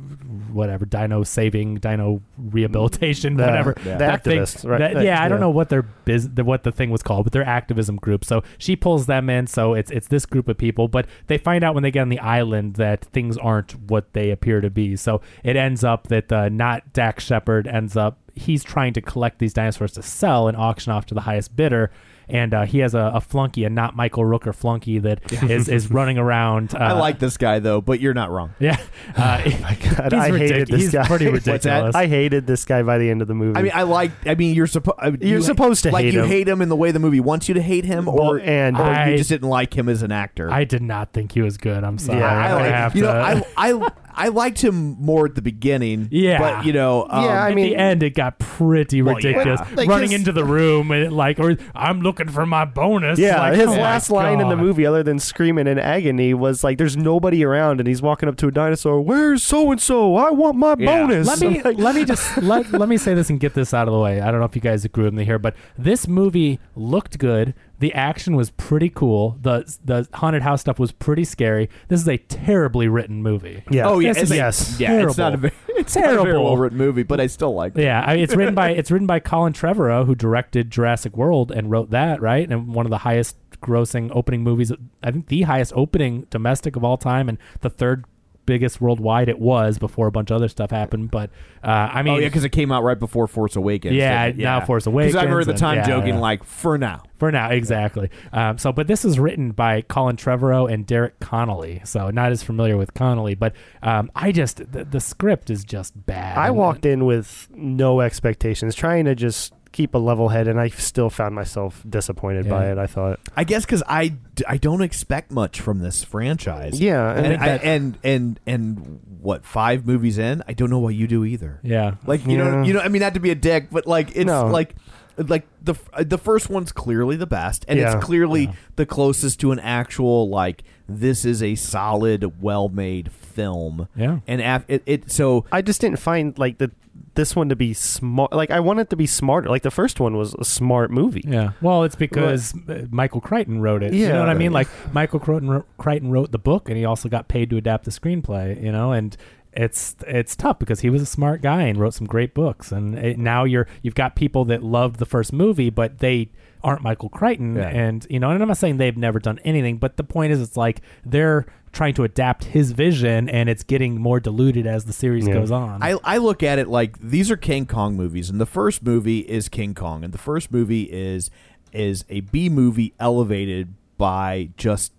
saving, dino rehabilitation, whatever. The activists, right? I don't know what what the thing was called, but their activism group. So she pulls them in. So it's this group of people, but they find out when they get on the island that things aren't what they appear to be. So it ends up that not Dax Shepard ends up. He's trying to collect these dinosaurs to sell and auction off to the highest bidder. And he has a flunky, a not Michael Rooker flunky that is running around. I like this guy, though, but you're not wrong. Yeah. My God, I hated this guy. He's pretty ridiculous. I hated this guy by the end of the movie. You're supposed to hate him. You hate him in the way the movie wants you to hate him, or you just didn't like him as an actor. I did not think he was good. I'm sorry. Yeah, I liked him more at the beginning. Yeah. But, at the end, it got pretty ridiculous. Yeah. Running into the room, and or I'm looking for my bonus. Yeah, his last line in the movie, other than screaming in agony, was like, there's nobody around, and he's walking up to a dinosaur. Where's so-and-so? I want my bonus. Let me say this and get this out of the way. I don't know if you guys agree with me here, but this movie looked good. The action was pretty cool. The haunted house stuff was pretty scary. This is a terribly written movie. Yeah. Oh yeah. Yes. Yeah. It's not a very well written movie, but I still like it. Yeah. It's written by Colin Trevorrow, who directed Jurassic World and wrote that, right? And one of the highest grossing opening movies. I think the highest opening domestic of all time, and the third biggest worldwide it was before a bunch of other stuff happened. But I mean, because it came out right before Force Awakens. Now Force Awakens. Because I remember at the time joking like, for now, exactly. But this is written by Colin Trevorrow and Derek Connolly, so not as familiar with Connolly, but the script is just bad. I walked in with no expectations, trying to just keep a level head, and I still found myself disappointed by it. I guess because I don't expect much from this franchise. Yeah, and what, 5 movies in, I don't know what you do either. Yeah, like you know, I mean, not to be a dick, but like it's like the first one's clearly the best, and it's clearly the closest to an actual like this is a solid, well-made film. Yeah, and so I just didn't find like this one to be smart. Like I want it to be smarter. Like the first one was a smart movie. Yeah. Well, it's because Michael Crichton wrote it. Yeah. You know what I mean? Like Michael Crichton wrote the book, and he also got paid to adapt the screenplay. You know, and it's tough because he was a smart guy and wrote some great books. And now you've got people that loved the first movie, but they aren't Michael Crichton. Yeah. And and I'm not saying they've never done anything, but the point is, it's like they're trying to adapt his vision, and it's getting more diluted as the series goes on. I look at it like these are King Kong movies, and the first movie is King Kong, and the first movie is a B movie elevated by just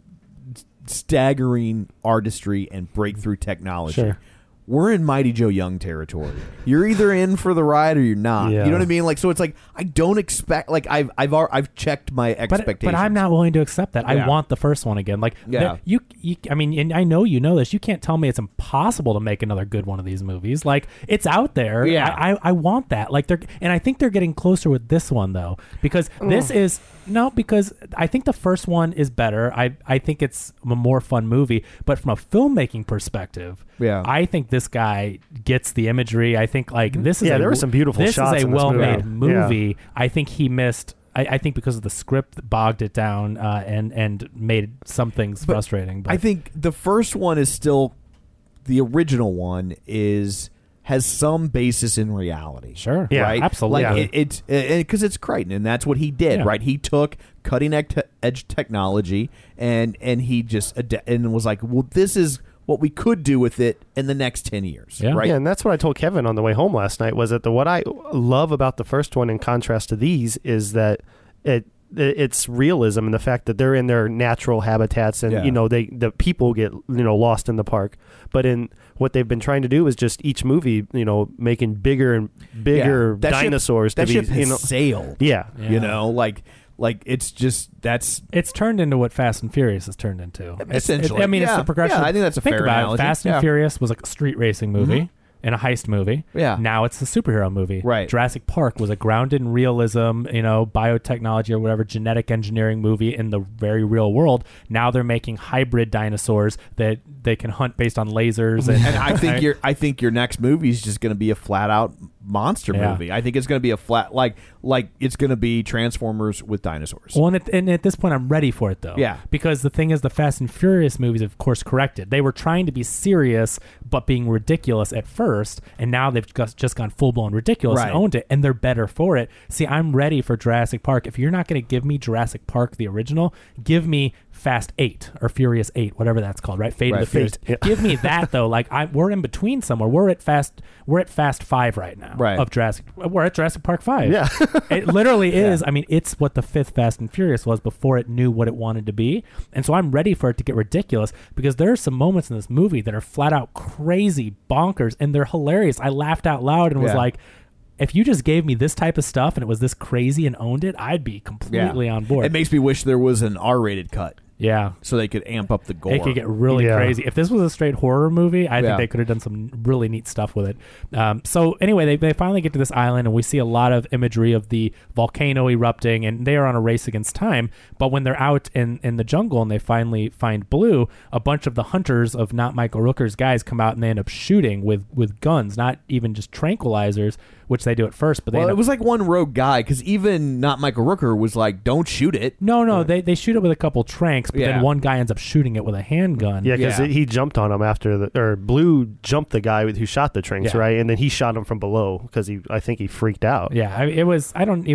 staggering artistry and breakthrough technology. Sure. We're in Mighty Joe Young territory. You're either in for the ride or you're not. Yeah. You know what I mean? Like, so it's like I don't expect. Like, I've checked my expectations, but I'm not willing to accept that. I want the first one again. Like, you I mean, and I know you know this. You can't tell me it's impossible to make another good one of these movies. Like, it's out there. Yeah, I want that. Like, and I think they're getting closer with this one though, because this is because I think the first one is better. I think it's a more fun movie, but from a filmmaking perspective, I think this guy gets the imagery. I think like this is there were some beautiful shots. This is a well-made movie. Yeah. I think he missed. I think because of the script that bogged it down and made some things frustrating. But I think the first one is still the original one has some basis in reality. Sure. Yeah, right? Absolutely. Like it's because it's Crichton, and that's what he did. Right. He took cutting edge technology and he just and was like, well, this is what we could do with it in the next 10 years. Yeah. Right. Yeah, and that's what I told Kevin on the way home last night, was that what I love about the first one in contrast to these is that it's realism and the fact that they're in their natural habitats, and the people get lost in the park. But in what they've been trying to do is just each movie making bigger and bigger dinosaurs that to ship be has sailed. Yeah. Like it's just it's turned into what Fast and Furious has turned into. Essentially. It's the progression. Yeah, I think that's a fair about analogy. It. Fast and Furious was like a street racing movie. And a heist movie. Yeah. Now it's a superhero movie. Right. Jurassic Park was a grounded in realism, biotechnology or whatever, genetic engineering movie in the very real world. Now they're making hybrid dinosaurs that they can hunt based on lasers. And I think your next movie is just going to be a flat out monster movie. I think it's going to be a flat like it's going to be Transformers with dinosaurs. Well, and at this point, I'm ready for it though. Yeah. Because the thing is, the Fast and Furious movies, of course, corrected. They were trying to be serious but being ridiculous at first, and now they've just gone full blown ridiculous and owned it, and they're better for it. See, I'm ready for Jurassic Park. If you're not going to give me Jurassic Park the original, give me Fast 8 or Furious 8, whatever that's called, right? Fate of the Furious. Yeah. Give me that though. Like we're in between somewhere. We're at Fast 5 right now. Right. Of Jurassic. We're at Jurassic Park 5. Yeah. It literally is. I mean, it's what the 5th Fast and Furious was before it knew what it wanted to be. And so I'm ready for it to get ridiculous, because there are some moments in this movie that are flat out crazy, bonkers, and they're hilarious. I laughed out loud and was like, if you just gave me this type of stuff and it was this crazy and owned it, I'd be completely on board. It makes me wish there was an R-rated cut. Yeah. So they could amp up the gore. It could get really crazy. If this was a straight horror movie, I think they could have done some really neat stuff with it. So anyway, they finally get to this island, and we see a lot of imagery of the volcano erupting, and they are on a race against time. But when they're out in the jungle and they finally find Blue, a bunch of the hunters of Not Michael Rooker's guys come out, and they end up shooting with guns, not even just tranquilizers, which they do at first. But it was like one rogue guy, because even Not Michael Rooker was like, don't shoot it. No, they shoot it with a couple tranks, but then one guy ends up shooting it with a handgun. Yeah, because he jumped on him or Blue jumped the guy who shot the tranks, right? And then he shot him from below because I think he freaked out. Yeah, it was, I don't even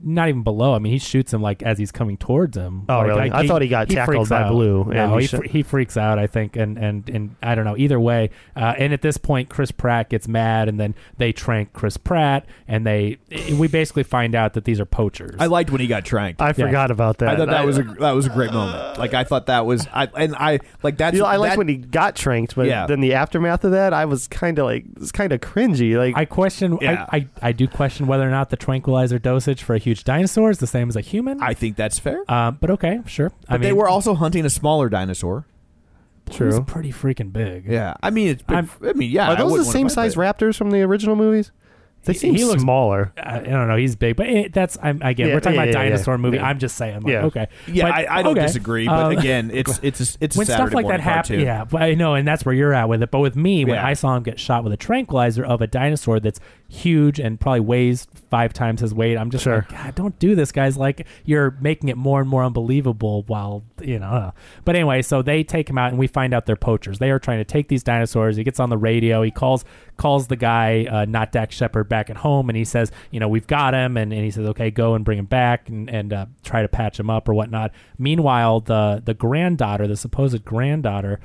not even below. I mean, he shoots him like as he's coming towards him. Oh, like, really? I thought he got tackled by Blue. No, he freaks out, I think, and I don't know. Either way, and at this point, Chris Pratt gets mad, and then they trank Chris Pratt, and we basically find out that these are poachers. I liked when he got tranked. I forgot about that. I thought that was a great moment. Like I thought that was, I like when he got tranked, but then the aftermath of that, I was kind of cringy. Like I question, I do question whether or not the tranquilizer dosage for a huge dinosaur is the same as a human. I think that's fair. But okay, sure. But they were also hunting a smaller dinosaur. True. It's pretty freaking big. Yeah. I mean, it's big. Are those the same size raptors from the original movies? They seem smaller. I don't know. He's big, but we're talking about dinosaur movie. Yeah. I'm just saying. Like, okay. Yeah, but, I don't disagree. But again, it's a when Saturday stuff like that happens. Yeah, but I know, and that's where you're at with it. But with me, when I saw him get shot with a tranquilizer of a dinosaur that's huge and probably weighs 5 times his weight, I'm just like, God, don't do this, guys. Like, you're making it more and more unbelievable. While But anyway, so they take him out, and we find out they're poachers. They are trying to take these dinosaurs. He gets on the radio. He calls the guy, not Dax Shepard, back at home, and he says, we've got him, and he says, okay, go and bring him back and try to patch him up or whatnot. Meanwhile, the granddaughter, the supposed granddaughter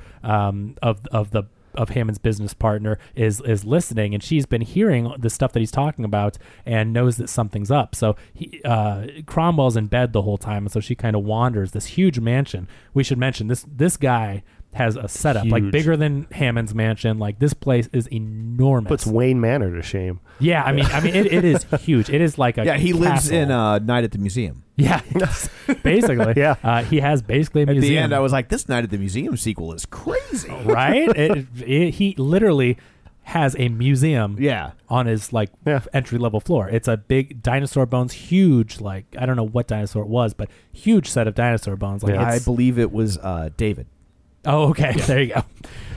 of Hammond's business partner is listening, and she's been hearing the stuff that he's talking about and knows that something's up. So Cromwell's in bed the whole time, and so she kind of wanders this huge mansion. We should mention this guy has a setup like bigger than Hammond's mansion. Like, this place is enormous. Puts Wayne Manor to shame. Yeah, I mean, it is huge. It is like a he castle. lives in Night at the Museum. Yeah, basically. Yeah, he has basically a museum. At the end, I was like, this Night at the Museum sequel is crazy, right? He literally has a museum. On his entry level floor. It's a big dinosaur bones, huge. Like, I don't know what dinosaur it was, but huge set of dinosaur bones. Like, I believe it was David. Oh, okay. There you go.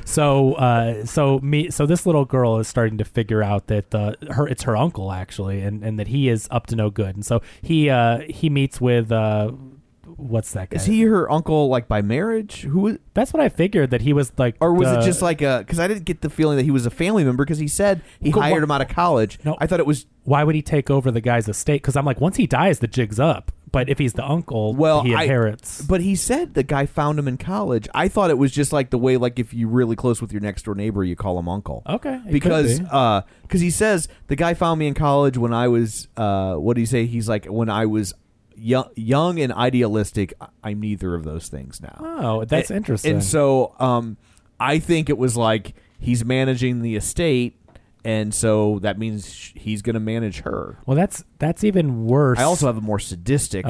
So this little girl is starting to figure out that it's her uncle actually, and that he is up to no good. And so he meets with what's that guy? Is he her uncle like by marriage? Who? That's what I figured, that he was like. Or was it just like because I didn't get the feeling that he was a family member because he said he hired him out of college. No, I thought it was. Why would he take over the guy's estate? Because I'm like, once he dies, the jig's up. But if he's the uncle, he inherits. But he said the guy found him in college. I thought it was just like the way, like if you're really close with your next door neighbor, you call him uncle. Okay, because he says the guy found me in college when I was what did he say? He's like, when I was young and idealistic. I'm neither of those things now. Oh, that's interesting. And so I think it was like he's managing the estate. And so that means he's going to manage her. Well, that's even worse. I also have a more sadistic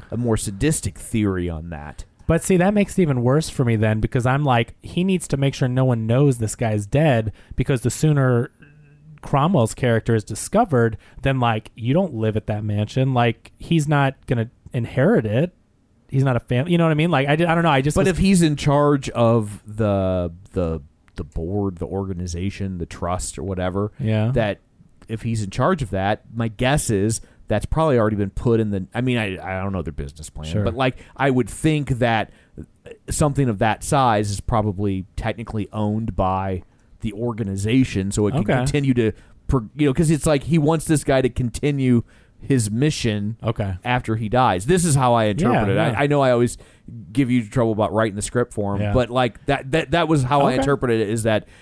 theory on that. But see, that makes it even worse for me then, because I'm like, he needs to make sure no one knows this guy's dead, because the sooner Cromwell's character is discovered, then like, you don't live at that mansion. Like, he's not going to inherit it. He's not a family. You know what I mean? Like, I don't know. But if he's in charge of the board, the organization, the trust, or whatever, that if he's in charge of that, my guess is that's probably already been put in the. I mean, I don't know their business plan, but like I would think that something of that size is probably technically owned by the organization, so it can continue to, because it's like he wants this guy to continue his mission after he dies. This is how I interpret it. I know I always give you trouble about writing the script for him, but like that was how I interpreted it, is that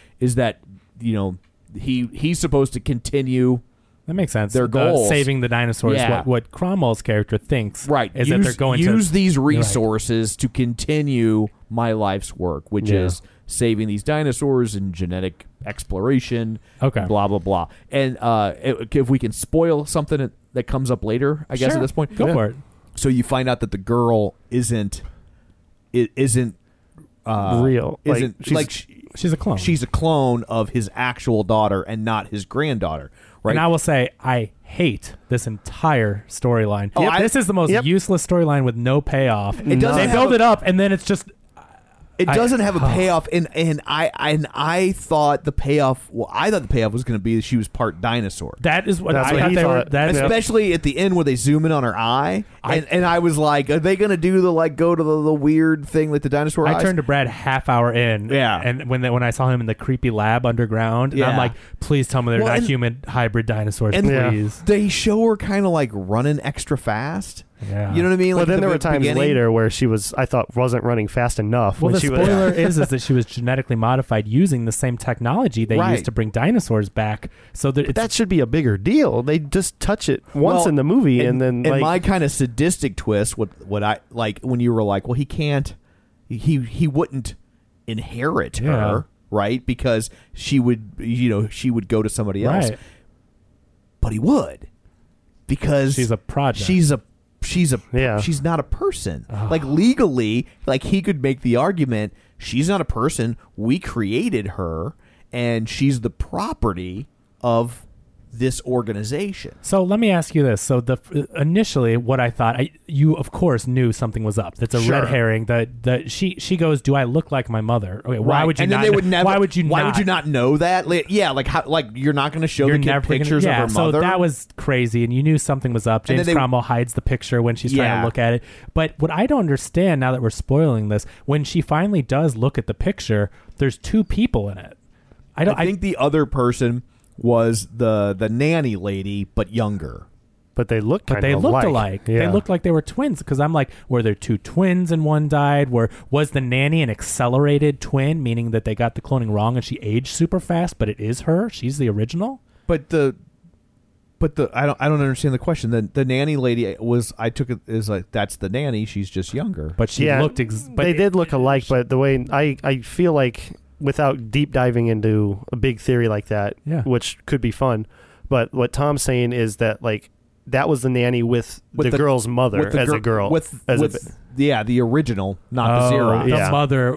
he's supposed to continue. That makes sense. Their goals, saving the dinosaurs. Yeah. What Cromwell's character thinks, is that they're going to use these resources to continue my life's work, which is saving these dinosaurs and genetic exploration. Blah blah blah. And if we can spoil something that comes up later, I guess at this point, go for it. So you find out that the girl isn't real. She's a clone. She's a clone of his actual daughter and not his granddaughter. Right? And I will say, I hate this entire storyline. This is the most useless storyline with no payoff. They build it up, and then it's just. It doesn't have a payoff, and I thought the payoff. Well, I thought the payoff was going to be that she was part dinosaur. That is what That's I what thought he they were. thought. That is Especially at the end where they zoom in on her eye, and I was like, are they going to do the go to the weird thing like the dinosaur eyes? I turned to Brad half hour in, Yeah. and when I saw him in the creepy lab underground, and I'm Yeah. like, please tell me they're Well, not and- human hybrid dinosaurs, and please. they show her kind of like running extra fast. Yeah. You know what I mean? Well, Like then at there the were times beginning. later where she was, I thought, wasn't running fast enough. Well, when the she spoiler was, is that she was genetically modified using the same technology they Right. used to bring dinosaurs back. So that it's, that should be a bigger deal. They just touch it once Well, in the movie, and then like, my kind of sadistic twist, what I like when you were like, well, he can't, he wouldn't inherit Yeah. her, right? Because she would go to somebody else, Right. but he would, because She's a project. she's not a person. Like legally, like he could make the argument, she's not a person. We created her, and she's the property of this organization. So let me ask you this. So initially, what I thought, you of course knew something was up. That's a Sure. red herring. That she goes, "Do I look like my mother?" Okay, why Right. would you? And not then they would never. Why would you? Why would you not know that? Like how? Like you're not going to show You're the kid never pictures gonna, yeah, of her mother. So that was crazy, and you knew something was up. And James then they- Cromwell hides the picture when she's trying Yeah. to look at it. But what I don't understand now that we're spoiling this, when she finally does look at the picture, there's two people in it. I think the other person was the nanny lady, but younger. but they looked kind But they of looked alike. Yeah. They looked like they were twins. Because I'm like, were there two twins and one died? Was the nanny an accelerated twin, meaning that they got the cloning wrong and she aged super fast? But it is her. She's the original. But I don't understand the question. The nanny lady was, I took it as like, that's the nanny. She's just younger. But she looked. But they did look alike, but the way I feel like, without deep diving into a big theory like that, Yeah. which could be fun, but what Tom's saying is that like that was the nanny with the girl's mother with the as a girl, the original, not the Xerox. The Yeah. mother.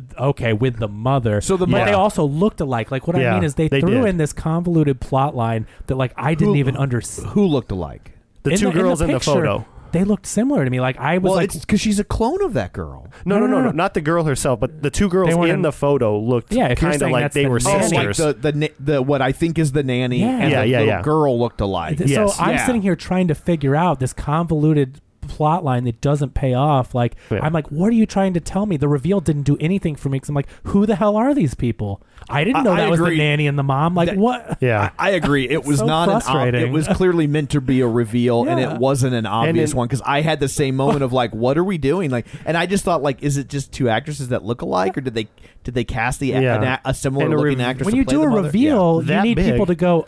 With the mother. So the but mother- they also looked alike. Like what I Yeah, mean is they they threw did. in this convoluted plot line that like I didn't even understand. Who looked alike? the two girls in the picture, photo. They looked similar to me. Like I was Well, like, it's because she's a clone of that girl. No, not the girl herself, but the two girls They weren't in in- the photo looked Yeah, if you're kind of saying like that's they the were nanny. Like sisters. the what I think is the nanny Yeah. and Yeah, the yeah, little yeah. girl looked alike. So Yes. I'm Yeah. sitting here trying to figure out this convoluted plot line that doesn't pay off. Like Yeah. I'm like, what are you trying to tell me? The reveal didn't do anything for me because I'm like, who the hell are these people? I didn't know I that was the agree. nanny and the mom. Like That- what? Yeah. I agree. It was so not frustrating. it was clearly meant to be a reveal, and Yeah. it wasn't an obvious then- one because I had the same moment of like, what are we doing? Like, and I just thought like, is it just two actresses that look alike, or did they cast a similar And a looking rev- actress? When to you play do the a mother? reveal, you That need big. people to go,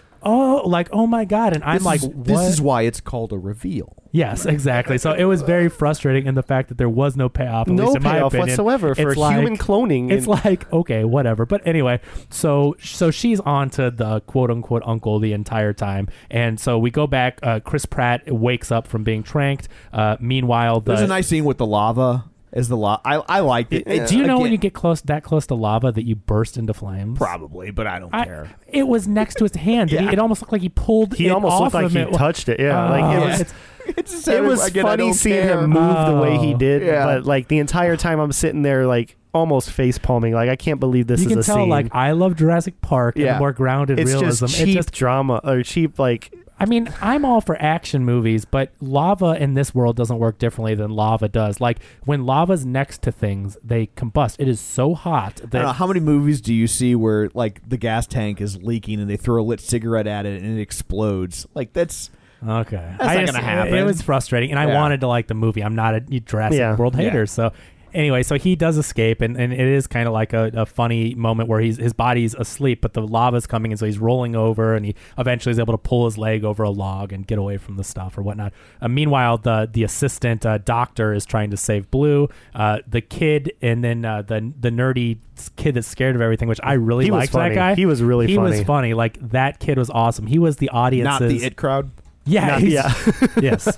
oh my god, and I'm This like, is, what? this is why it's called a reveal. Yes, exactly. So it was very frustrating in the fact that there was no payoff. At No least in my payoff opinion. whatsoever for It's human cloning. It's like okay, whatever. But anyway, so she's on to the quote unquote uncle the entire time, and so we go back. Chris Pratt wakes up from being tranked. Meanwhile, There's a nice scene with the lava. As the lava, I liked it. Do you know when Again, you get that close to lava that you burst into flames? probably, but I don't care. It was next to his hand. Yeah. It almost looked like he pulled. he it almost off looked like of he him. touched it. Yeah, like it Oh, was. it's- It was funny seeing him move the way he did, Yeah. but like the entire time I'm sitting there like almost face palming, like I can't believe this you is can a tell, scene. like I love Jurassic Park and Yeah. more grounded it's realism. just cheap drama or cheap like. I mean, I'm all for action movies, but lava in this world doesn't work differently than lava does. Like when lava's next to things, they combust. It is so hot I don't that know, how many movies do you see where like the gas tank is leaking and they throw a lit cigarette at it and it explodes? Like that's okay. That's not gonna happen. It was frustrating, and I Yeah. wanted to like the movie. I'm not a Jurassic Yeah. World hater, Yeah. so. Anyway, so he does escape, and it is kind of like a funny moment where his body's asleep, but the lava's coming, and so he's rolling over, and he eventually is able to pull his leg over a log and get away from the stuff or whatnot. Meanwhile, the assistant doctor is trying to save Blue, the kid, and then the nerdy kid that's scared of everything, which I really He was liked that funny. guy. He was really He was funny. funny. Like that kid was awesome. He was the audience's not the it crowd. yeah, Not- he's- yes.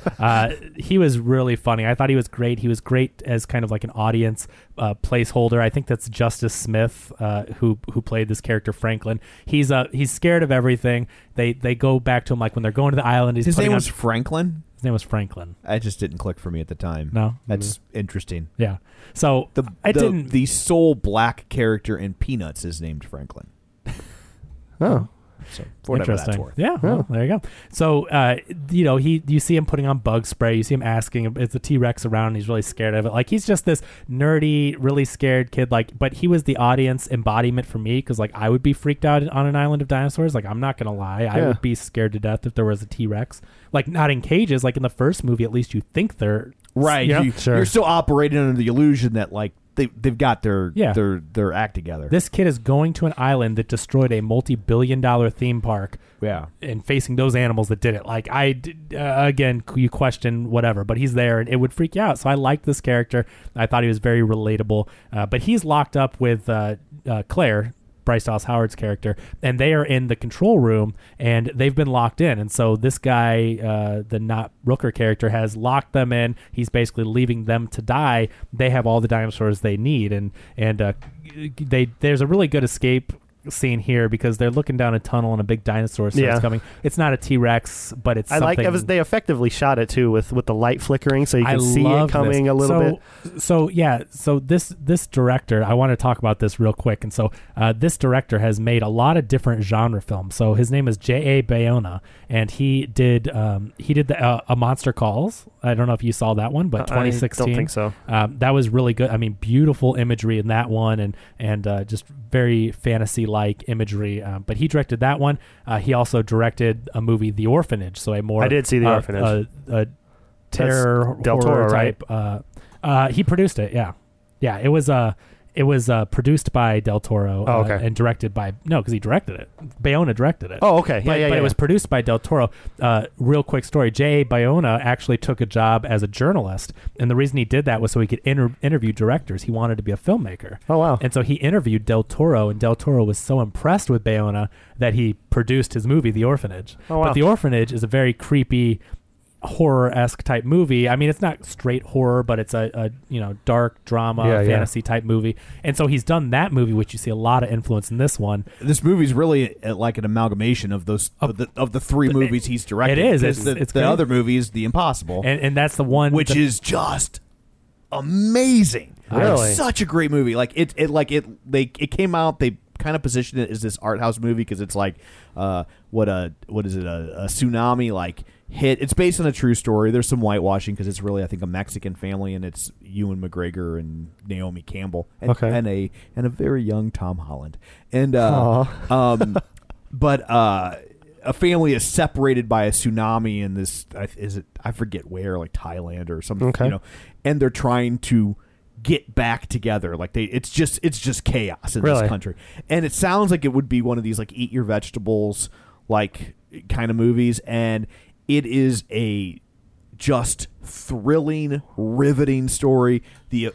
He was really funny. I thought he was great. He was great as kind of like an audience placeholder. I think that's Justice Smith, who played this character Franklin. He's scared of everything. They go back to him like when they're going to the island. He's His putting name on- was Franklin. His name was Franklin. It just didn't click for me at the time. No? That's interesting. Yeah. So the sole black character in Peanuts is named Franklin. Oh. So for whatever that's worth. Yeah, well, there you go. So you see him putting on bug spray. You see him asking, is the T-Rex around? And he's really scared of it. Like, he's just this nerdy, really scared kid. Like, but he was the audience embodiment for me, because like I would be freaked out on an island of dinosaurs. Like, I'm not gonna lie, I would be scared to death if there was a T-Rex. Like, not in cages. Like in the first movie, at least you think they're right. You're still operating under the illusion that like they've got their act together. This kid is going to an island that destroyed a multi-billion-dollar theme park. Yeah, and facing those animals that did it. Like, again, you question whatever, but he's there, and it would freak you out. So I liked this character. I thought he was very relatable. But he's locked up with Claire, Bryce Dallas Howard's character, and they are in the control room, and they've been locked in. And so this guy, the Not Rooker character, has locked them in. He's basically leaving them to die. They have all the dinosaurs they need, and there's a really good escape scene here, because they're looking down a tunnel and a big dinosaur starts coming. It's not a T-Rex, but it's something. They effectively shot it too with the light flickering, so you can see it coming a little bit. So this director, I want to talk about this real quick. And so this director has made a lot of different genre films. So his name is J.A. Bayona, and he did A Monster Calls. I don't know if you saw that one, but 2016. I don't think so. That was really good. I mean, beautiful imagery in that one, and just very fantasy-like imagery. But he directed that one. He also directed a movie, The Orphanage. So I did see The Orphanage. A terror Del Toro, horror type. Right? He produced it. Yeah. It was produced by Del Toro and directed by because he directed it. Bayona directed it. Oh, okay. But it was produced by Del Toro. Real quick story: J.A. Bayona actually took a job as a journalist, and the reason he did that was so he could interview directors. He wanted to be a filmmaker. Oh, wow! And so he interviewed Del Toro, and Del Toro was so impressed with Bayona that he produced his movie, The Orphanage. Oh, wow! But The Orphanage is a very creepy, horror-esque type movie. I mean, it's not straight horror, but it's a dark drama fantasy type movie. And so he's done that movie, which you see a lot of influence in this one. This movie's really like an amalgamation of those of the three movies he's directed. It is. It's the other movie is The Impossible, and that's the one which is just amazing. Really, such a great movie. Like it came out. They kind of positioned it as this art house movie because it's like a tsunami like hit. It's based on a true story. There's some whitewashing because it's really, I think, a Mexican family, and it's Ewan McGregor and Naomi Campbell and a very young Tom Holland. And but a family is separated by a tsunami in this I forget where, like Thailand or something, and they're trying to get back together. Like it's just chaos in this country. And it sounds like it would be one of these like eat your vegetables like kind of movies, and it is a just thrilling, riveting story. The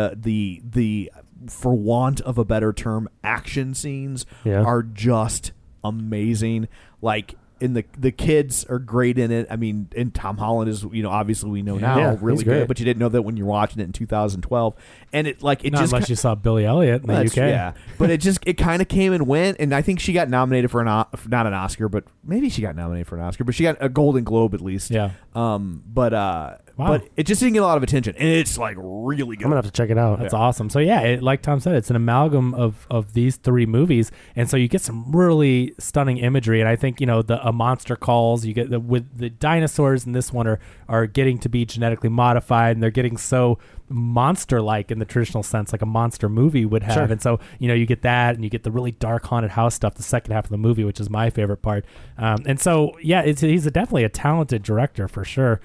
for want of a better term, action scenes are just amazing. Like, and the kids are great in it. I mean, and Tom Holland is, obviously we know now really good, but you didn't know that when you're watching it in 2012. And not unless you saw Billy Elliot in the UK. Yeah, but it kind of came and went, and I think she got nominated for not an Oscar, but maybe she got nominated for an Oscar, but she got a Golden Globe at least. Yeah. But it just didn't get a lot of attention, and it's like really good. I'm gonna have to check it out. That's awesome. So like Tom said, it's an amalgam of these three movies, and so you get some really stunning imagery. And I think A Monster Calls, you get with the dinosaurs in this one are getting to be genetically modified, and they're getting so monster-like in the traditional sense, like a monster movie would have. Sure. And so you get that, and you get the really dark haunted house stuff the second half of the movie, which is my favorite part. And so he's definitely a talented director for sure.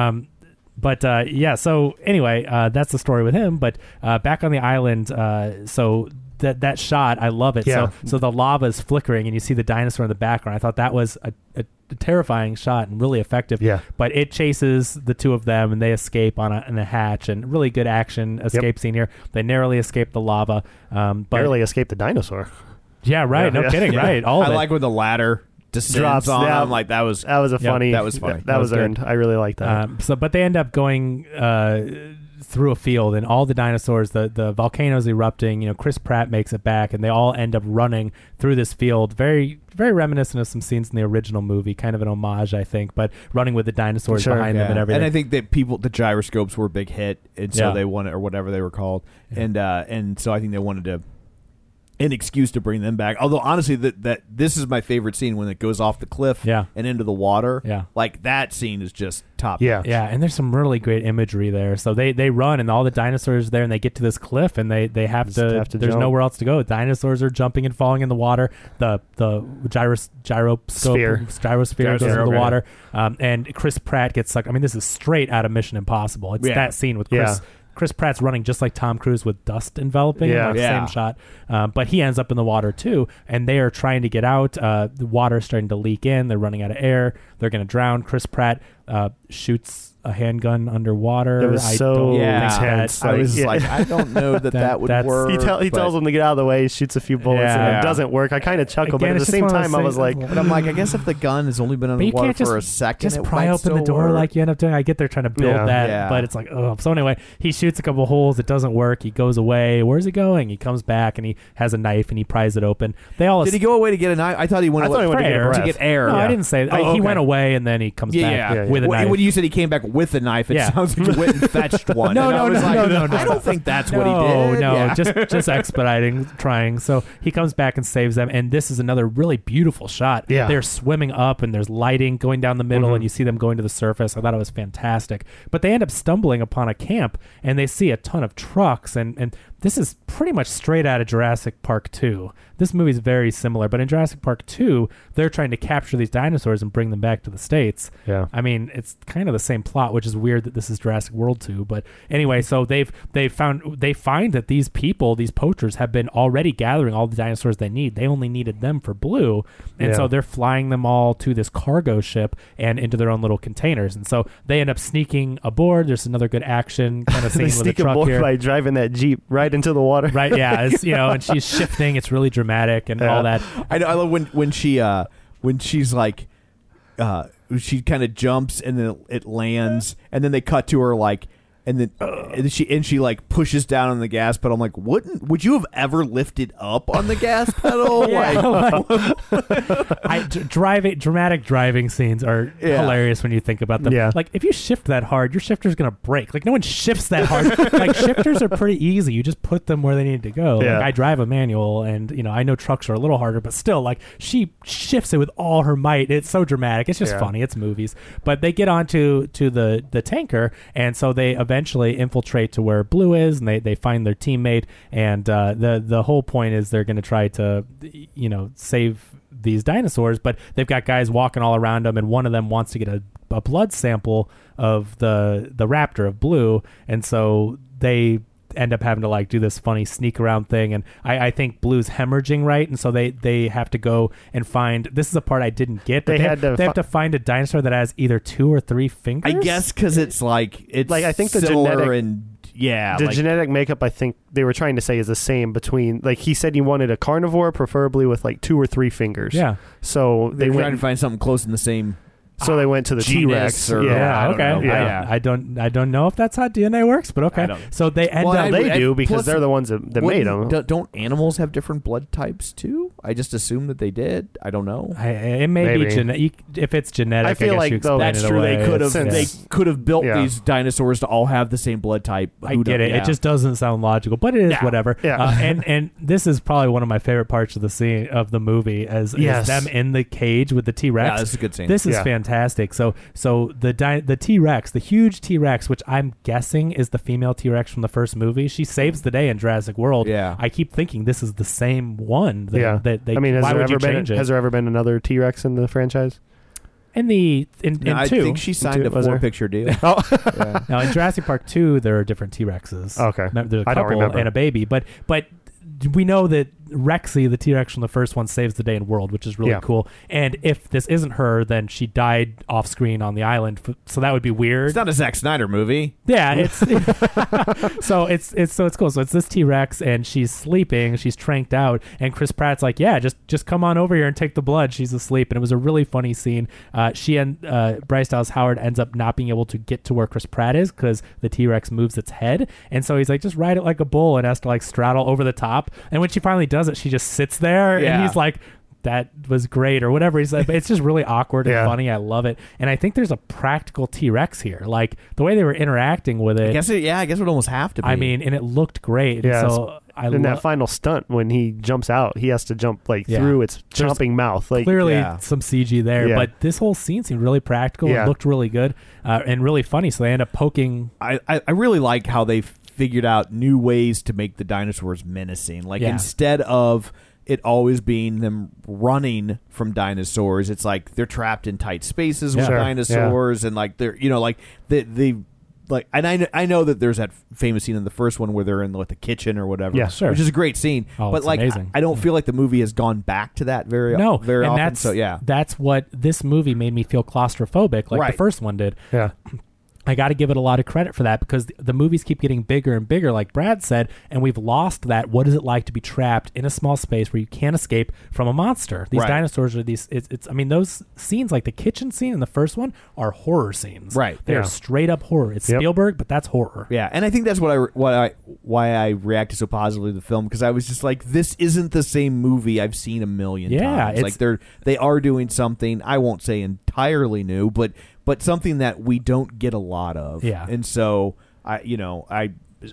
So anyway, that's the story with him. But back on the island, so that shot, I love it. Yeah. So the lava is flickering, and you see the dinosaur in the background. I thought that was a terrifying shot and really effective. Yeah. But it chases the two of them, and they escape in a hatch, and really good action escape scene here. They narrowly escape the lava. But narrowly escape the dinosaur. Yeah, right. No kidding. Right. All of it. I like when the ladder drops on them. Like that was funny. That was earned. I really like that. But they end up going through a field, and all the dinosaurs, the volcano's erupting. You know, Chris Pratt makes it back, and they all end up running through this field. Very, very reminiscent of some scenes in the original movie, kind of an homage, I think, but running with the dinosaurs behind them and everything. And I think that the gyroscopes were a big hit, and so they wanted, or whatever they were called, and so I think they wanted an excuse to bring them back. Although honestly, that this is my favorite scene when it goes off the cliff and into the water. Yeah, like that scene is just top. Yeah, and there's some really great imagery there. So they run, and all the dinosaurs there, and they get to this cliff, and they have to there's jump. nowhere else to go. Dinosaurs are jumping and falling in the water. The gyrosphere goes into the water, and Chris Pratt gets sucked. I mean, this is straight out of Mission Impossible. It's that scene with Chris. Chris Pratt's running just like Tom Cruise with dust enveloping him, same shot. But he ends up in the water too, and they are trying to get out. The water's starting to leak in. They're running out of air. They're going to drown. Chris Pratt shoots a handgun underwater. It was so intense. I was like, I don't know that would work. He tells him to get out of the way. He shoots a few bullets, and it doesn't work. I kind of chuckle, but at the same time, I was like, but I'm like, I guess if the gun has only been underwater for a second, just pry open the door like you end up doing. I get they're trying to build that, but it's like, oh. So anyway, he shoots a couple holes. It doesn't work. He goes away. Where's he going? He comes back and he has a knife and he pries it open. Did he go away to get a knife? I thought he went away to get air. No, I didn't say that. He went away and then he comes back with a knife. When you said he came back with a knife, it sounds like he went and fetched one. No. I don't think that's what he did. No, just expediting, trying. So he comes back and saves them, and this is another really beautiful shot. Yeah. They're swimming up, and there's lighting going down the middle, and you see them going to the surface. I thought it was fantastic. But they end up stumbling upon a camp, and they see a ton of trucks, and this is pretty much straight out of Jurassic Park 2. This movie is very similar, but in Jurassic Park 2, they're trying to capture these dinosaurs and bring them back to the States. Yeah. I mean, it's kind of the same plot, which is weird that this is Jurassic World 2. But anyway, so they find that these people, these poachers, have been already gathering all the dinosaurs they need. They only needed them for Blue. And so they're flying them all to this cargo ship and into their own little containers. And so they end up sneaking aboard. There's another good action kind of scene with the truck here. By driving that Jeep right into the water. Right, yeah. It's, and she's shifting. It's really dramatic and all that. I love when she's like, she kind of jumps and then it lands, and then they cut to her like, and then she like pushes down on the gas pedal. I'm like, would you have ever lifted up on the gas pedal? Dramatic driving scenes are hilarious when you think about them. Yeah. Like if you shift that hard, your shifter's gonna break. Like no one shifts that hard. Like shifters are pretty easy. You just put them where they need to go. Yeah. Like I drive a manual, and I know trucks are a little harder, but still, like she shifts it with all her might. It's so dramatic. It's just funny. It's movies. But they get onto the tanker, and so they eventually infiltrate to where Blue is, and they find their teammate, and the whole point is they're going to try to save these dinosaurs, but they've got guys walking all around them, and one of them wants to get a blood sample of the raptor of Blue, and so they end up having to like do this funny sneak around thing, and I think Blue's hemorrhaging, right? And so they have to go and find, this is a part I didn't get, but they have to find a dinosaur that has either 2 or 3 fingers. I guess because it's I think the genetic genetic makeup, I think they were trying to say, is the same between, like he said he wanted a carnivore preferably with like 2 or 3 fingers. Yeah. So they were trying to find something close in the same. So they went to the T-Rex. I don't know if that's how DNA works, but okay. So they end up. They do because they're the ones that made them. Don't animals have different blood types too? I just assume that they did. I don't know. It may be genetic. If it's genetic, I feel like that's true. They could have built these dinosaurs to all have the same blood type. I get it. It just doesn't sound logical, but it is whatever. Yeah. And this is probably one of my favorite parts of the scene of the movie, is them in the cage with the T-Rex. Yeah, this is a good scene. This is fantastic. So the T-Rex, the huge T-Rex, which I'm guessing is the female T-Rex from the first movie, she saves the day in Jurassic World. Yeah. I keep thinking this is the same one. Has there ever been another T-Rex in the franchise? In 2, I think she signed a 4-picture deal. Now in Jurassic Park 2, there are different T-Rexes. Okay, There's a couple and a baby, but we know that Rexy, the T-Rex from the first one, saves the day in World, which is really cool. And if this isn't her, then she died off screen on the island, so that would be weird. It's not a Zack Snyder movie. Yeah, it's so it's cool. So it's this T-Rex, and she's sleeping, she's tranked out, and Chris Pratt's like, yeah, just come on over here and take the blood. She's asleep, and it was a really funny scene. She and Bryce Dallas Howard ends up not being able to get to where Chris Pratt is because the T-Rex moves its head, and so he's like, just ride it like a bull, and has to like straddle over the top. And when she finally does it, she just sits there, and he's like, that was great, or whatever. He's like, it's just really awkward and funny. I love it. And I think there's a practical T-Rex here, like the way they were interacting with it. I guess it would almost have to be. I mean, and it looked great. Yeah, so that final stunt when he jumps out, he has to jump through its chomping mouth. Like clearly some CG there, but this whole scene seemed really practical. It looked really good and really funny. So they end up poking. I really like how they figured out new ways to make the dinosaurs menacing. Like instead of it always being them running from dinosaurs, it's like they're trapped in tight spaces with dinosaurs, and like they're and I know that there's that famous scene in the first one where they're in the kitchen or whatever, which is a great scene. But like amazing. I don't feel like the movie has gone back to that very often. That's what this movie made me feel claustrophobic, like the first one did. Yeah. I got to give it a lot of credit for that, because the movies keep getting bigger and bigger, like Brad said, and we've lost that. What is it like to be trapped in a small space where you can't escape from a monster? These dinosaurs are these. I mean, those scenes, like the kitchen scene in the first one, are horror scenes. Right, they're straight up horror. It's Spielberg, but that's horror. Yeah, and I think that's why I reacted so positively to the film, because I was just like, this isn't the same movie I've seen a million times. Like they are doing something, I won't say entirely new, but something that we don't get a lot of. Yeah. And so I enjoyed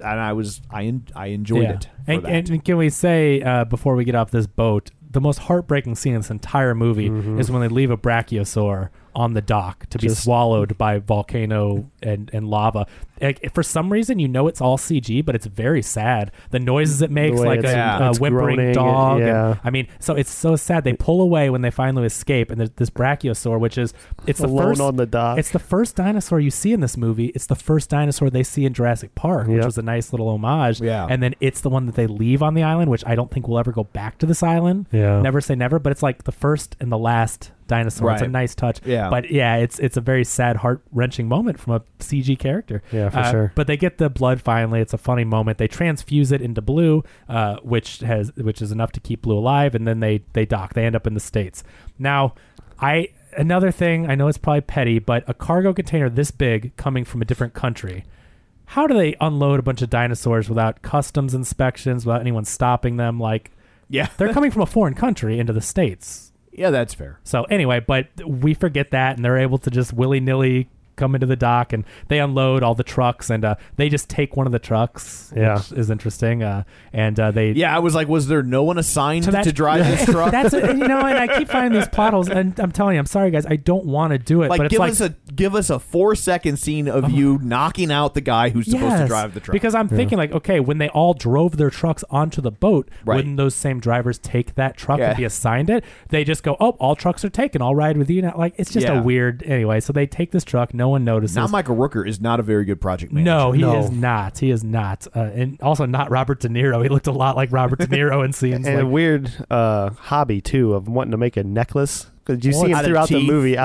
it. And can we say before we get off this boat, the most heartbreaking scene in this entire movie is when they leave a brachiosaur on the dock to be swallowed by volcano and lava. Like, for some reason, it's all CG, but it's very sad. The noises it makes, like a whimpering dog. And, I mean, so it's so sad. They pull away when they finally escape, and there's this brachiosaur, it's the first on the dock. It's the first dinosaur you see in this movie. It's the first dinosaur they see in Jurassic Park, which was a nice little homage. Yeah. And then it's the one that they leave on the island, which I don't think will ever go back to this island. Yeah. Never say never, but it's like the first and the last dinosaur. It's a nice touch. Yeah. But it's a very sad, heart-wrenching moment from a CG character. Yeah, for sure. But they get the blood finally. It's a funny moment. They transfuse it into Blue, which is enough to keep Blue alive, and then they dock. They end up in the States. Now, another thing, I know it's probably petty, but a cargo container this big coming from a different country, how do they unload a bunch of dinosaurs without customs inspections, without anyone stopping them? They're coming from a foreign country into the States. Yeah, that's fair. So anyway, but we forget that, and they're able to just willy-nilly come into the dock, and they unload all the trucks, and they just take one of the trucks, which is interesting. And they I was like, was there no one assigned to drive this truck? That's and I keep finding these plot holes, and I'm telling you, I'm sorry guys, I don't want to do it. Like, but give us a 4-second scene of you knocking out the guy who's supposed to drive the truck. Because I'm thinking, like, okay, when they all drove their trucks onto the boat, wouldn't those same drivers take that truck and be assigned it? They just go, oh, all trucks are taken, I'll ride with you now. Like, it's just a weird anyway. So they take this truck, no one notices. Now Michael Rooker is not a very good project manager. No, he is not. He is not. And also not Robert De Niro. He looked a lot like Robert De Niro in scenes. And a weird hobby, too, of wanting to make a necklace. Because you see him throughout the movie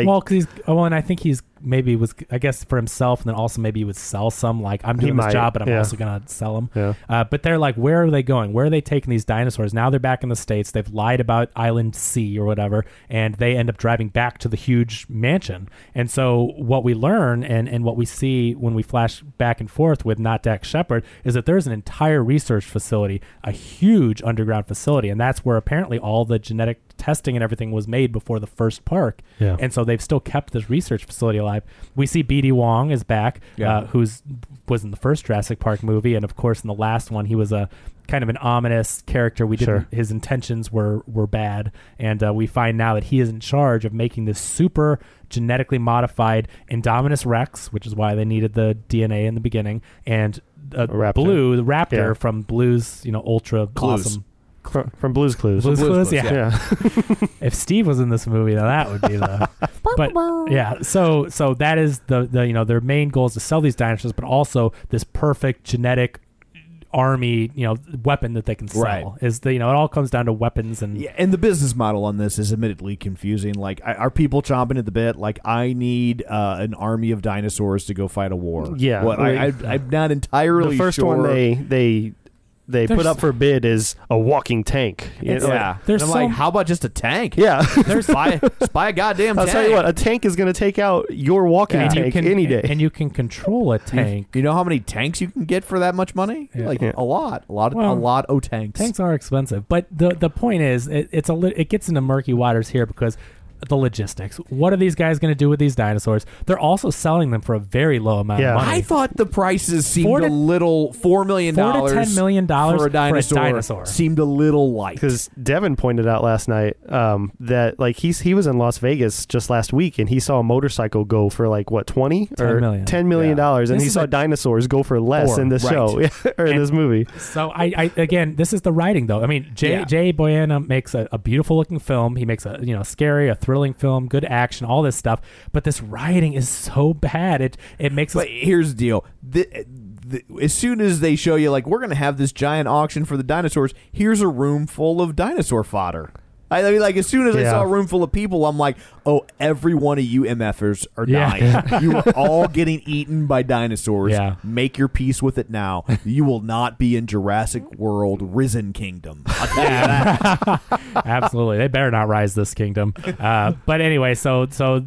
and I think he's maybe was, I guess, for himself, and then also maybe he would sell some, like, I'm doing this job, but I'm also going to sell them. Yeah. But they're like, where are they going? Where are they taking these dinosaurs? Now they're back in the States. They've lied about Island C or whatever, and they end up driving back to the huge mansion. And so what we learn and what we see when we flash back and forth with Not Dax Shepard is that there's an entire research facility, a huge underground facility, and that's where apparently all the genetic testing and everything was made before the first park. Yeah. And so they've still kept this research facility alive. We see B.D. Wong is back, was in the first Jurassic Park movie, and of course in the last one he was a kind of an ominous character. His intentions were bad, and we find now that he is in charge of making this super genetically modified Indominus Rex, which is why they needed the DNA in the beginning, and Blue, the raptor from Blue's ultra awesome. From Blue's Clues. Blue's Clues, yeah. If Steve was in this movie, now that would be the. But yeah, so that is the their main goal is to sell these dinosaurs, but also this perfect genetic army, weapon that they can sell. Right. Is it all comes down to weapons and and the business model on this is admittedly confusing. Like, are people chomping at the bit? Like, I need an army of dinosaurs to go fight a war. Yeah, I'm not entirely the first sure. one they put up for bid is a walking tank. Yeah. There's I'm like, how about just a tank? Yeah. There's buy a goddamn I'll tank. tell you what, a tank is going to take out your walking tank any day. And you can control a tank. You know how many tanks you can get for that much money? Yeah. A lot of tanks. Tanks are expensive, but the point is, it gets into murky waters here because the logistics. What are these guys going to do with these dinosaurs? They're also selling them for a very low amount of money. I thought the prices seemed $4 million $4 to $10 million for a dinosaur. Seemed a little light. Because Devin pointed out last night that like he was in Las Vegas just last week and he saw a motorcycle go for like what $10 million, and he saw dinosaurs go for less in this show or in this movie. So I again, this is the writing though. I mean, Jay Boyana makes a beautiful looking film. He makes a scary, a thrilling film, good action, all this stuff. But this writing is so bad. It makes. But here's the deal. As soon as they show you, like, we're going to have this giant auction for the dinosaurs, here's a room full of dinosaur fodder. I mean, like, as soon as I saw a room full of people, I'm like, oh, every one of you MFers are dying. You are all getting eaten by dinosaurs. Yeah. Make your peace with it now. You will not be in Jurassic World Risen Kingdom. I'll tell you that. Absolutely. They better not rise this kingdom. But anyway, so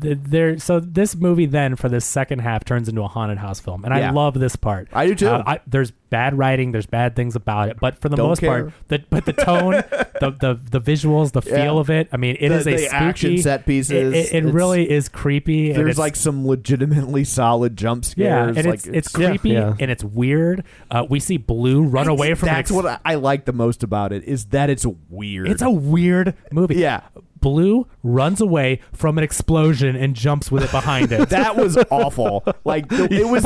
this movie then for this second half turns into a haunted house film. And I love this part. I do too. There's bad writing, there's bad things about it, but for the most part, the tone, the visuals, the feel of it. I mean, it is a spooky action set pieces. It really is creepy. There's like some legitimately solid jump scares. Yeah, and it's creepy and it's weird. We see Blue run away from. That's what I like the most about it is that it's weird. It's a weird movie. Yeah. Blue runs away from an explosion and jumps with it behind it. That was awful. Like it was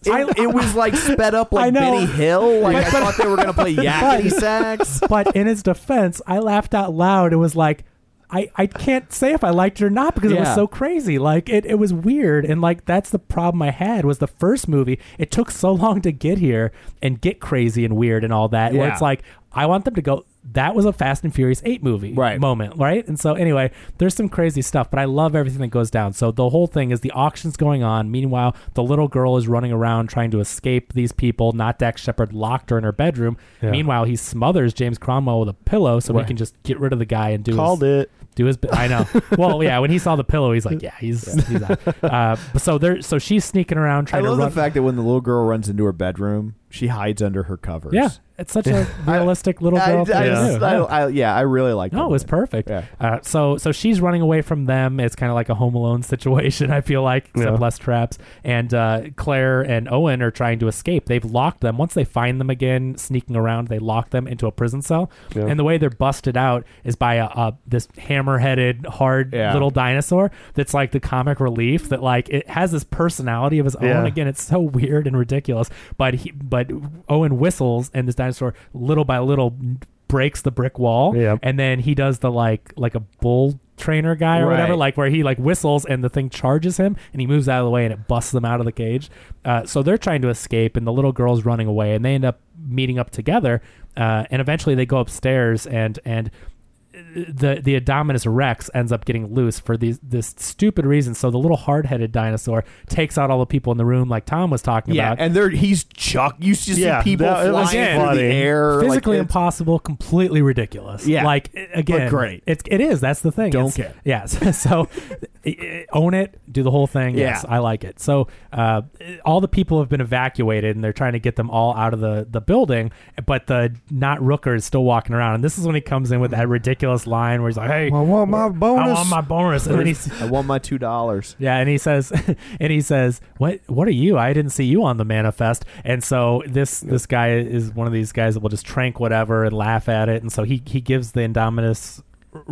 it was like sped up like Benny Hill. Like I thought they were gonna play yakety sax. But in his defense, I laughed out loud. It was like I can't say if I liked it or not because it was so crazy. Like it was weird, and like that's the problem I had was the first movie. It took so long to get here and get crazy and weird and all that. Where it's like I want them to go. That was a Fast and Furious 8 movie moment, right? And so anyway, there's some crazy stuff, but I love everything that goes down. So the whole thing is the auction's going on. Meanwhile, the little girl is running around trying to escape these people. Not Dax Shepard locked her in her bedroom. Yeah. Meanwhile, he smothers James Cromwell with a pillow so he can just get rid of the guy and do his I know. Well, yeah, when he saw the pillow, he's like, he's out. So she's sneaking around trying to run. I love the fact that when the little girl runs into her bedroom, she hides under her covers. Yeah. It's such a realistic little girl thing to do. I really like it. No, it was perfect. Yeah. So she's running away from them. It's kind of like a Home Alone situation, I feel like, except less traps. And Claire and Owen are trying to escape. They've locked them. Once they find them again, sneaking around, they lock them into a prison cell. Yeah. And the way they're busted out is by this hammer-headed, hard little dinosaur that's like the comic relief that like it has this personality of his own. Again, it's so weird and ridiculous. But Owen whistles and this dinosaur little by little breaks the brick wall, and then he does the like a bull trainer guy or whatever, like where he like whistles and the thing charges him and he moves out of the way and it busts them out of the cage. So they're trying to escape and the little girl's running away and they end up meeting up together, and eventually they go upstairs and the Indominus Rex ends up getting loose for this stupid reason. So the little hard-headed dinosaur takes out all the people in the room, like Tom was talking about. And he's you just see people flying through the air, physically impossible, completely ridiculous. Yeah, like again, but great. It is. That's the thing. Don't care. Yes. So own it. Do the whole thing. Yes, I like it. So all the people have been evacuated, and they're trying to get them all out of the building. But the not Rooker is still walking around, and this is when he comes in with that ridiculous line where he's like, "Hey, I want my bonus. I want my bonus." And then I want my $2. Yeah, and he says, "What are you? I didn't see you on the manifest." And so this guy is one of these guys that will just trank whatever and laugh at it. And so he gives the Indominus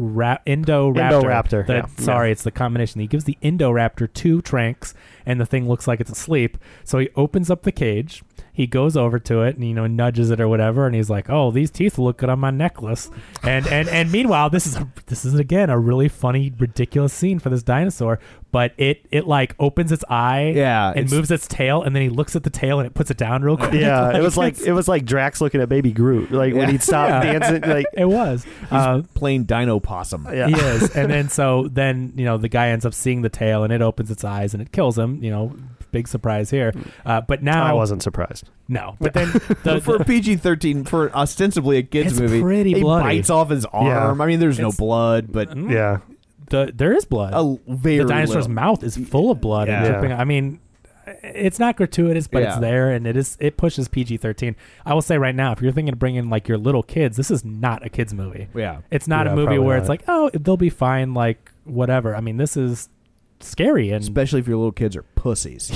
Indoraptor. It's the combination. He gives the Indoraptor 2 tranks, and the thing looks like it's asleep. So he opens up the cage, he goes over to it and, you know, nudges it or whatever, and he's like, "Oh, these teeth look good on my necklace." And meanwhile, this is again a really funny, ridiculous scene for this dinosaur. But it like opens its eye, and moves its tail, and then he looks at the tail and it puts it down real quick. Yeah, it was like Drax looking at Baby Groot, like when he'd stop dancing. Like it was playing Dino Possum. Yeah. He is, and then you know the guy ends up seeing the tail, and it opens its eyes and it kills him. You know, big surprise here. But now I wasn't surprised. No, but then for PG-13, for ostensibly a kids movie, pretty he bloody. bites off his arm. I mean, there's no blood, but yeah. There is blood. The dinosaur's mouth is full of blood and dripping. I mean, it's not gratuitous, but it's there, and it pushes PG-13. I will say right now, if you're thinking of bringing like your little kids, this is not a kids movie. Yeah, it's not a movie where it's like, oh, they'll be fine, like whatever. I mean, this is scary, and especially if your little kids are pussies.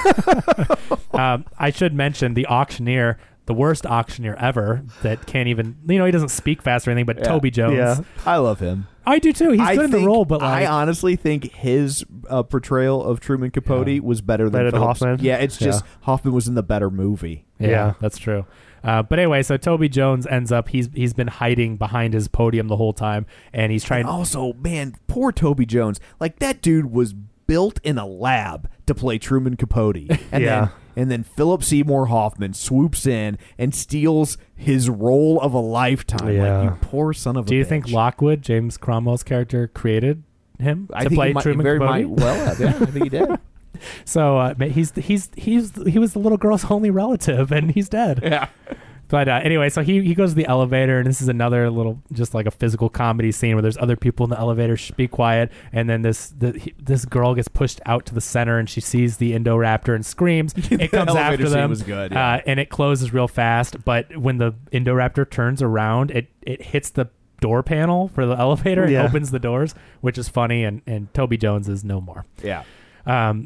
I should mention the auctioneer. The worst auctioneer ever that can't even, you know, he doesn't speak fast or anything, but Toby Jones. Yeah. I love him. I do too. He's good in the role, but like, I honestly think his portrayal of Truman Capote was better than Hoffman. Yeah, it's just Hoffman was in the better movie. Yeah, that's true. But anyway, so Toby Jones ends up, he's been hiding behind his podium the whole time, and he's trying. And also, man, poor Toby Jones. Like, that dude was built in a lab to play Truman Capote. And then Philip Seymour Hoffman swoops in and steals his role of a lifetime. Yeah. Like, you poor son of a bitch. Do you think Lockwood, James Cromwell's character, created him to play Truman Capote? I think he did. So he was the little girl's only relative, and he's dead. Yeah. But anyway, so he goes to the elevator, and this is another little, just like a physical comedy scene where there's other people in the elevator. Be quiet. And then this girl gets pushed out to the center, and she sees the Indoraptor and screams. It comes after them. Was good, and it closes real fast. But when the Indoraptor turns around, it hits the door panel for the elevator and opens the doors, which is funny. And Toby Jones is no more. Yeah. Now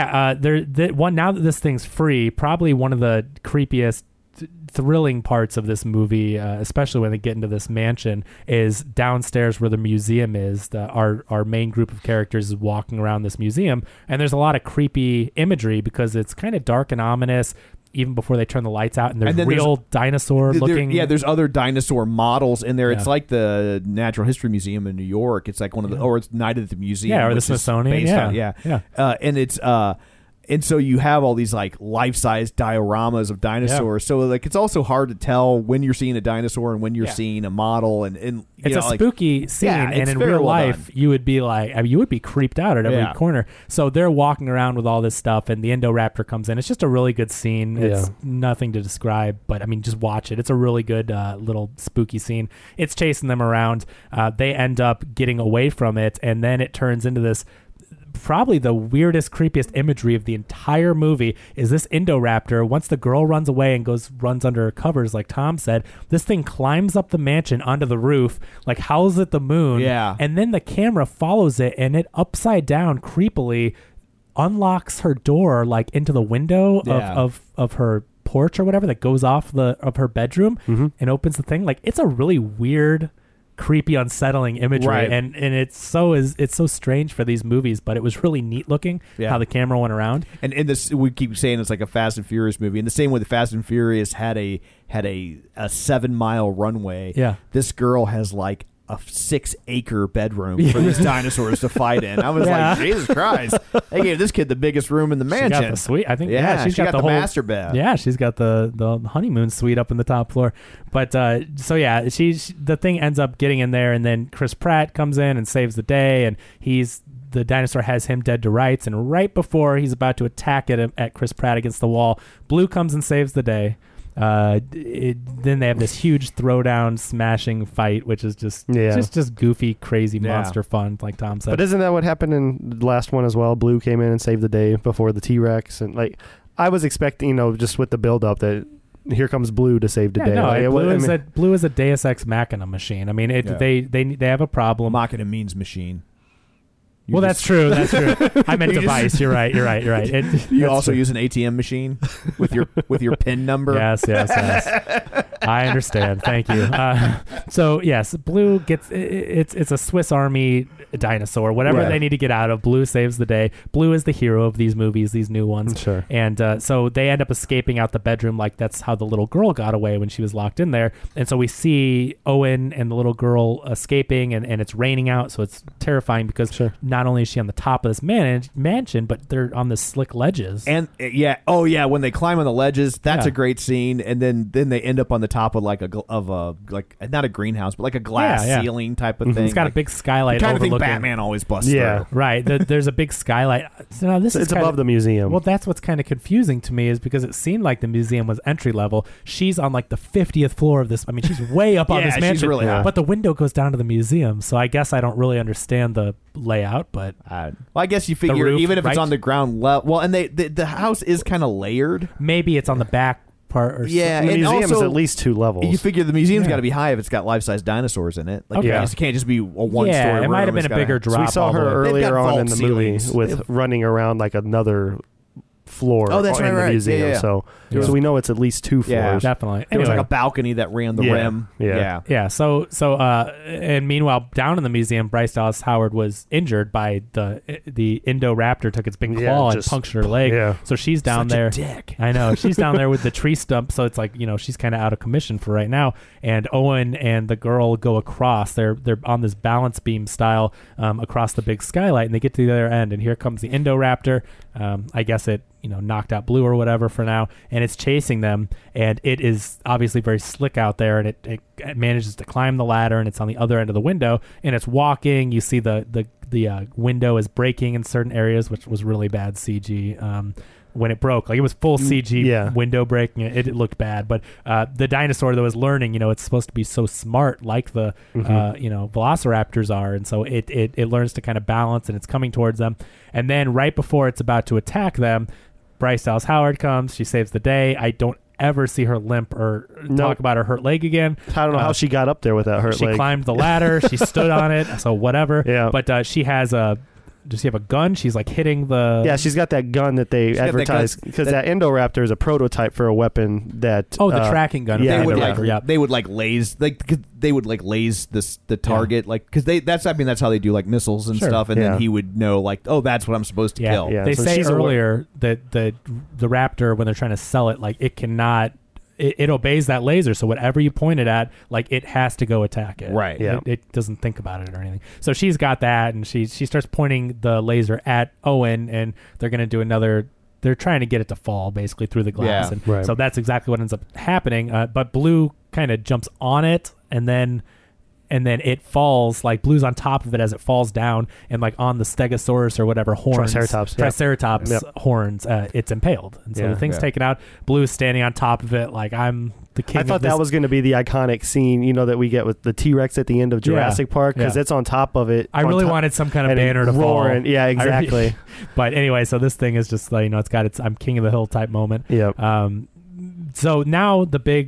that this thing's free, probably one of the creepiest, thrilling parts of this movie, especially when they get into this mansion, is downstairs where the museum is. Our main group of characters is walking around this museum, and there's a lot of creepy imagery because it's kind of dark and ominous even before they turn the lights out, and there's real dinosaur looking. There's other dinosaur models in there. It's like the Natural History Museum in New York. It's like one of the, or it's Night at the Museum. Or the Smithsonian. And it's and so you have all these like life-size dioramas of dinosaurs. So like it's also hard to tell when you're seeing a dinosaur and when you're seeing a model. And it's a spooky scene, and in real life you would be like, I mean, you would be creeped out at every corner. So they're walking around with all this stuff, and the Indoraptor comes in. It's just a really good scene. It's nothing to describe, but I mean, just watch it. It's a really good little spooky scene. It's chasing them around. They end up getting away from it, and then it turns into this. Probably the weirdest, creepiest imagery of the entire movie is this Indoraptor. Once the girl runs away and runs under her covers, like Tom said, this thing climbs up the mansion onto the roof, like howls at the moon. Yeah. And then the camera follows it, and it upside down creepily unlocks her door, like into the window of her porch or whatever that goes off of her bedroom, and opens the thing. Like, it's a really weird, creepy, unsettling imagery, and it's so strange for these movies, but it was really neat looking how the camera went around. And in this, we keep saying it's like a Fast and Furious movie. In the same way, the Fast and Furious had a 7-mile runway. Yeah, this girl has like a 6-acre bedroom for these dinosaurs to fight in. I was like, Jesus Christ! They gave this kid the biggest room in the mansion. She got the suite. I think. She's got the whole master bed. Yeah, she's got the honeymoon suite up in the top floor. But the thing ends up getting in there, and then Chris Pratt comes in and saves the day, and the dinosaur has him dead to rights. And right before he's about to attack at Chris Pratt against the wall, Blue comes and saves the day. Then they have this huge throwdown smashing fight, which is just goofy, crazy monster fun, like Tom said. But isn't that what happened in the last one as well? Blue came in and saved the day before the T-Rex, and like I was expecting, just with the build up that here comes Blue to save the day. No, Blue is a Deus Ex Machina machine. I mean, they have a problem. Machina means machine. Well, that's true. That's true. I meant device. You're right. You also use an ATM machine with your PIN number. Yes. I understand. Thank you. So yes, Blue gets it's a Swiss Army dinosaur. Whatever they need to get out of, Blue saves the day. Blue is the hero of these movies, these new ones. Sure. And so they end up escaping out the bedroom. Like that's how the little girl got away when she was locked in there. And so we see Owen and the little girl escaping, and it's raining out, so it's terrifying because not only is she on the top of this mansion, but they're on the slick ledges. And when they climb on the ledges, that's a great scene. And then they end up on the top of like not a greenhouse, but like a glass ceiling type of thing. It's got a big skylight. The kind of thing overlooking. Batman always busts Yeah. through. Right. There's a big skylight. So now this it's above the museum. Well, that's what's kind of confusing to me is because it seemed like the museum was entry level. She's on like the 50th floor of this. I mean, she's way up on this mansion. She's really high. But the window goes down to the museum. So I guess I don't really understand the layout, but well, I guess you figure roof, even if it's right? on the ground level. Well, and the house is kind of layered. Maybe it's on the back part or the and museum is also, at least 2 levels. You figure the museum's got to be high if it's got life-size dinosaurs in it. Like, it can't just be a one-story room. it might have been a bigger drop. So we saw her earlier on in the movie ceilings. with running around like another floor Oh, that's in right. the museum. Yeah. So we know it's at least 2 floors. Yeah. Definitely. There was Anyway. like a balcony that ran the rim. Yeah. So and meanwhile, down in the museum, Bryce Dallas Howard was injured by the Indoraptor took its big claw and just punctured her leg. Yeah. So she's down Such a there. dick. I know. She's down there with the tree stump. So it's like, she's kind of out of commission for right now. And Owen and the girl go across. They're on this balance beam style across the big skylight, and they get to the other end. And here comes the Indoraptor. I guess it knocked out Blue or whatever for now, and it's chasing them, and it is obviously very slick out there, and it manages to climb the ladder, and it's on the other end of the window, and it's walking. You see the window is breaking in certain areas, which was really bad CG when it broke. Like it was full CG window breaking. It looked bad, but the dinosaur though is learning. It's supposed to be so smart, like the velociraptors are, and so it learns to kind of balance, and it's coming towards them. And then right before it's about to attack them, Bryce Dallas Howard comes. She saves the day. I don't ever see her limp or talk about her hurt leg again. I don't know how she got up there with that hurt leg. She climbed the ladder. She stood on it. So whatever. Yeah. But she has does she have a gun? She's like hitting the... Yeah, she's got that gun that they advertise, because that Indoraptor is a prototype for a weapon that... Oh, the tracking gun. Yeah, they would laze the target, because that's how they do like missiles and stuff, and then he would know like, oh, that's what I'm supposed to kill. Yeah. They So say she's earlier that the raptor, when they're trying to sell it, like it cannot... It obeys that laser, so whatever you point it at, like it has to go attack it. Right. Yeah. It doesn't think about it or anything. So she's got that, and she starts pointing the laser at Owen, and they're going to do another. They're trying to get it to fall basically through the glass, and so that's exactly what ends up happening. But Blue kind of jumps on it, and then it falls, like Blue's on top of it as it falls down, and like on the Stegosaurus or whatever horns, Triceratops horns, it's impaled, and so the thing's taken out. Blue's standing on top of it, like I'm the king. I thought that was going to be the iconic scene, that we get with the T-Rex at the end of Jurassic Park, because it's on top of it. I really wanted some kind of banner to fall. Yeah, exactly. But anyway, so this thing is just like, it's got its I'm king of the hill type moment. Yeah. So now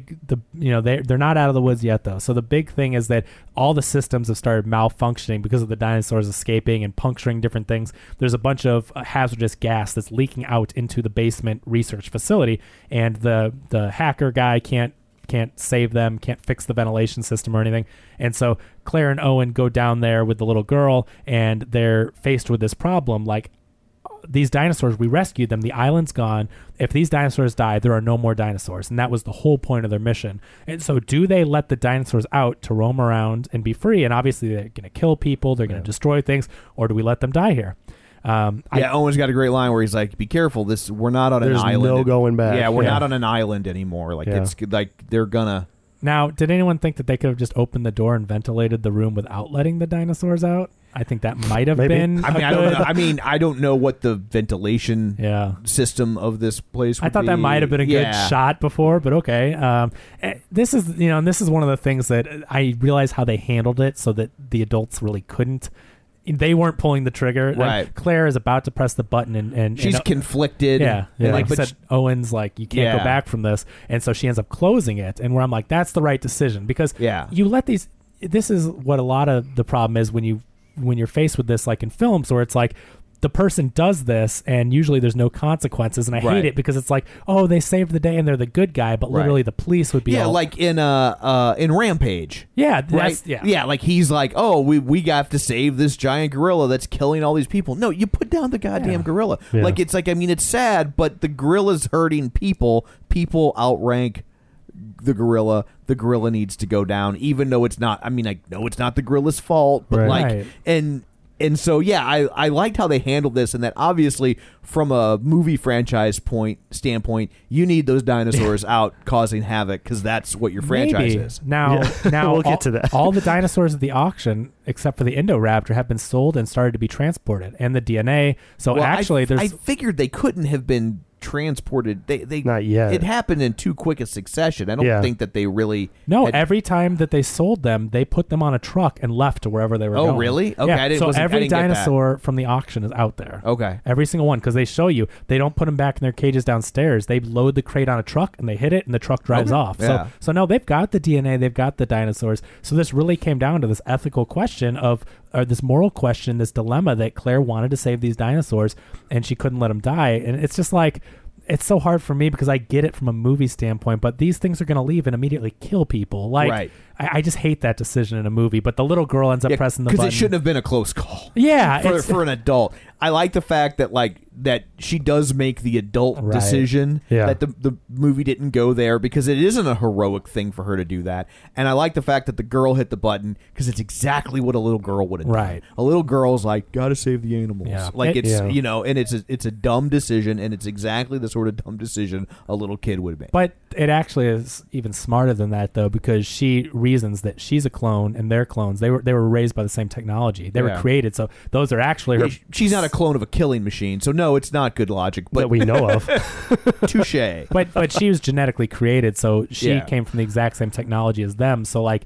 they're not out of the woods yet though. So the big thing is that all the systems have started malfunctioning because of the dinosaurs escaping and puncturing different things. There's a bunch of hazardous gas that's leaking out into the basement research facility, and the hacker guy can't save them, can't fix the ventilation system or anything. And so Claire and Owen go down there with the little girl, and they're faced with this problem, like, these dinosaurs, we rescued them, the island's gone. If these dinosaurs die, there are no more dinosaurs, and that was the whole point of their mission. And so do they let the dinosaurs out to roam around and be free? And obviously they're going to kill people, they're going to destroy things, or do we let them die here? Owen's got a great line where he's like, be careful, we're not on an island. There's no going back. Yeah, we're not on an island anymore. Like it's like they're gonna... Now, did anyone think that they could have just opened the door and ventilated the room without letting the dinosaurs out? I think that might have been. I don't know what the ventilation system of this place would be. I thought that might have been a good shot before, but okay. This is one of the things that I realize how they handled it so that the adults really couldn't. They weren't pulling the trigger. Right. Like Claire is about to press the button, and she's conflicted. Yeah. Like I said, Owen's like, you can't go back from this, and so she ends up closing it. And where I'm like, that's the right decision, because you let these. This is what a lot of the problem is when you're faced with this, like in films, where it's like the person does this, and usually there's no consequences, and I hate it because it's like, oh, they saved the day and they're the good guy, but literally the police would be like in Rampage. Yeah, right? Yeah, like he's like, oh, we got to save this giant gorilla that's killing all these people. No, you put down the goddamn gorilla. Yeah. Like, it's like, I mean, it's sad, but the gorilla's hurting people. People outrank the gorilla. The gorilla needs to go down, even though it's not. I mean, I know it's not the gorilla's fault, but like, and so, yeah, I liked how they handled this, and that obviously from a movie franchise standpoint, you need those dinosaurs out causing havoc because that's what your franchise is. Now we'll get to that. All the dinosaurs at the auction, except for the Indoraptor, have been sold and started to be transported, and the DNA. So actually, I figured they couldn't have been transported. They not yet. It happened in too quick a succession. I don't think that they really. No, every time that they sold them, they put them on a truck and left to wherever they were going. Oh, really? Okay, yeah. I didn't. So every I didn't dinosaur from the auction is out there. Okay, every single one, because they show you they don't put them back in their cages downstairs. They load the crate on a truck and they hit it, and the truck drives off. Yeah. So no, they've got the DNA, they've got the dinosaurs. So this really came down to this ethical question or this moral question, this dilemma that Claire wanted to save these dinosaurs and she couldn't let them die, and it's just like. It's so hard for me because I get it from a movie standpoint, but these things are going to leave and immediately kill people. Like, I just hate that decision in a movie. But the little girl ends up pressing the button because it shouldn't have been a close call. Yeah, for an adult. I like the fact that that she does make the adult decision. Yeah. That the movie didn't go there because it isn't a heroic thing for her to do that. And I like the fact that the girl hit the button because it's exactly what a little girl would have done. Right. A little girl's like, gotta save the animals. Yeah. Like it's you know, and it's a dumb decision, and it's exactly the sort of dumb decision a little kid would make. But it actually is even smarter than that, though, because she reasons that she's a clone and they're clones. They were raised by the same technology. They were created, so those are actually her. She's not a clone of a killing machine, so no, it's not good logic. But that we know of. Touche. But she was genetically created, so she came from the exact same technology as them. So like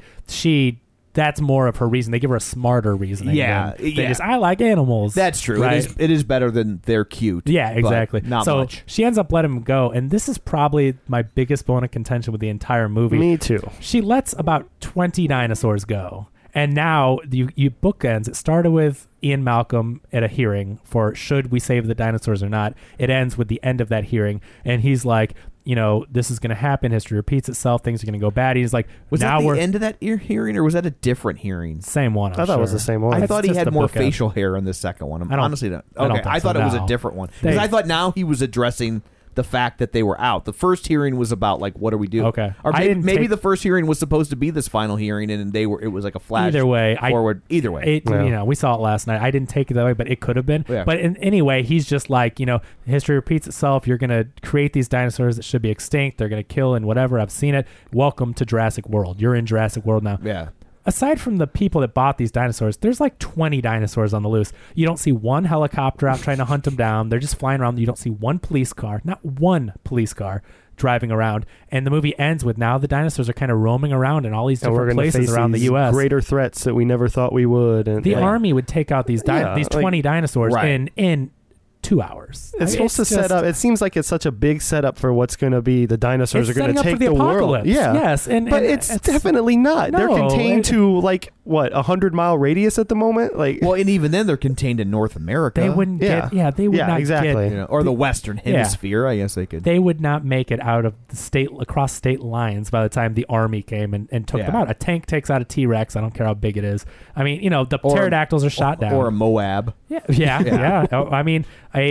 that's more of her reason. They give her a smarter reasoning. Just, I like animals. That's true. Right? It is better than they're cute. Yeah, exactly. Not so much. She ends up letting him go, and this is probably my biggest bone of contention with the entire movie. Me too. She lets about 20 dinosaurs go. And now you bookends. It started with Ian Malcolm at a hearing for should we save the dinosaurs or not. It ends with the end of that hearing, and he's like, this is going to happen. History repeats itself. Things are going to go bad. He's like, was that the end of that hearing, or was that a different hearing? Same one. I thought it was the same one. I thought he had more facial hair in the second one. Honestly don't. Okay, I thought it was a different one because I thought now he was addressing the fact that they were out. The first hearing was about like, what do we do? Okay, or maybe the first hearing was supposed to be this final hearing, and it was like a flash. Either way, forward. Either way, we saw it last night. I didn't take it that way, but it could have been. Yeah. But anyway, he's just like, history repeats itself. You're gonna create these dinosaurs that should be extinct. They're gonna kill and whatever. I've seen it. Welcome to Jurassic World. You're in Jurassic World now. Yeah. Aside from the people that bought these dinosaurs, there's like 20 dinosaurs on the loose. You don't see one helicopter out trying to hunt them down. They're just flying around. You don't see one police car, not one police car driving around. And the movie ends with now the dinosaurs are kind of roaming around in all these different places around the U.S. Greater threats that we never thought we would. And the army would take out these 20 dinosaurs in 2 hours. It's supposed to set up. It seems like it's such a big setup for what's going to be. The dinosaurs are going to take the world. Yeah, yes, but it's definitely not. No, they're contained to like what 100-mile radius at the moment. Like, well, and even then they're contained in North America. They wouldn't get. Yeah, they would not exactly. get, or the Western Hemisphere. I guess they could. They would not make it out of the state across state lines by the time the army came and took them out. A tank takes out a T-Rex. I don't care how big it is. I mean, the pterodactyls are shot down. Or a Moab. Yeah. I mean,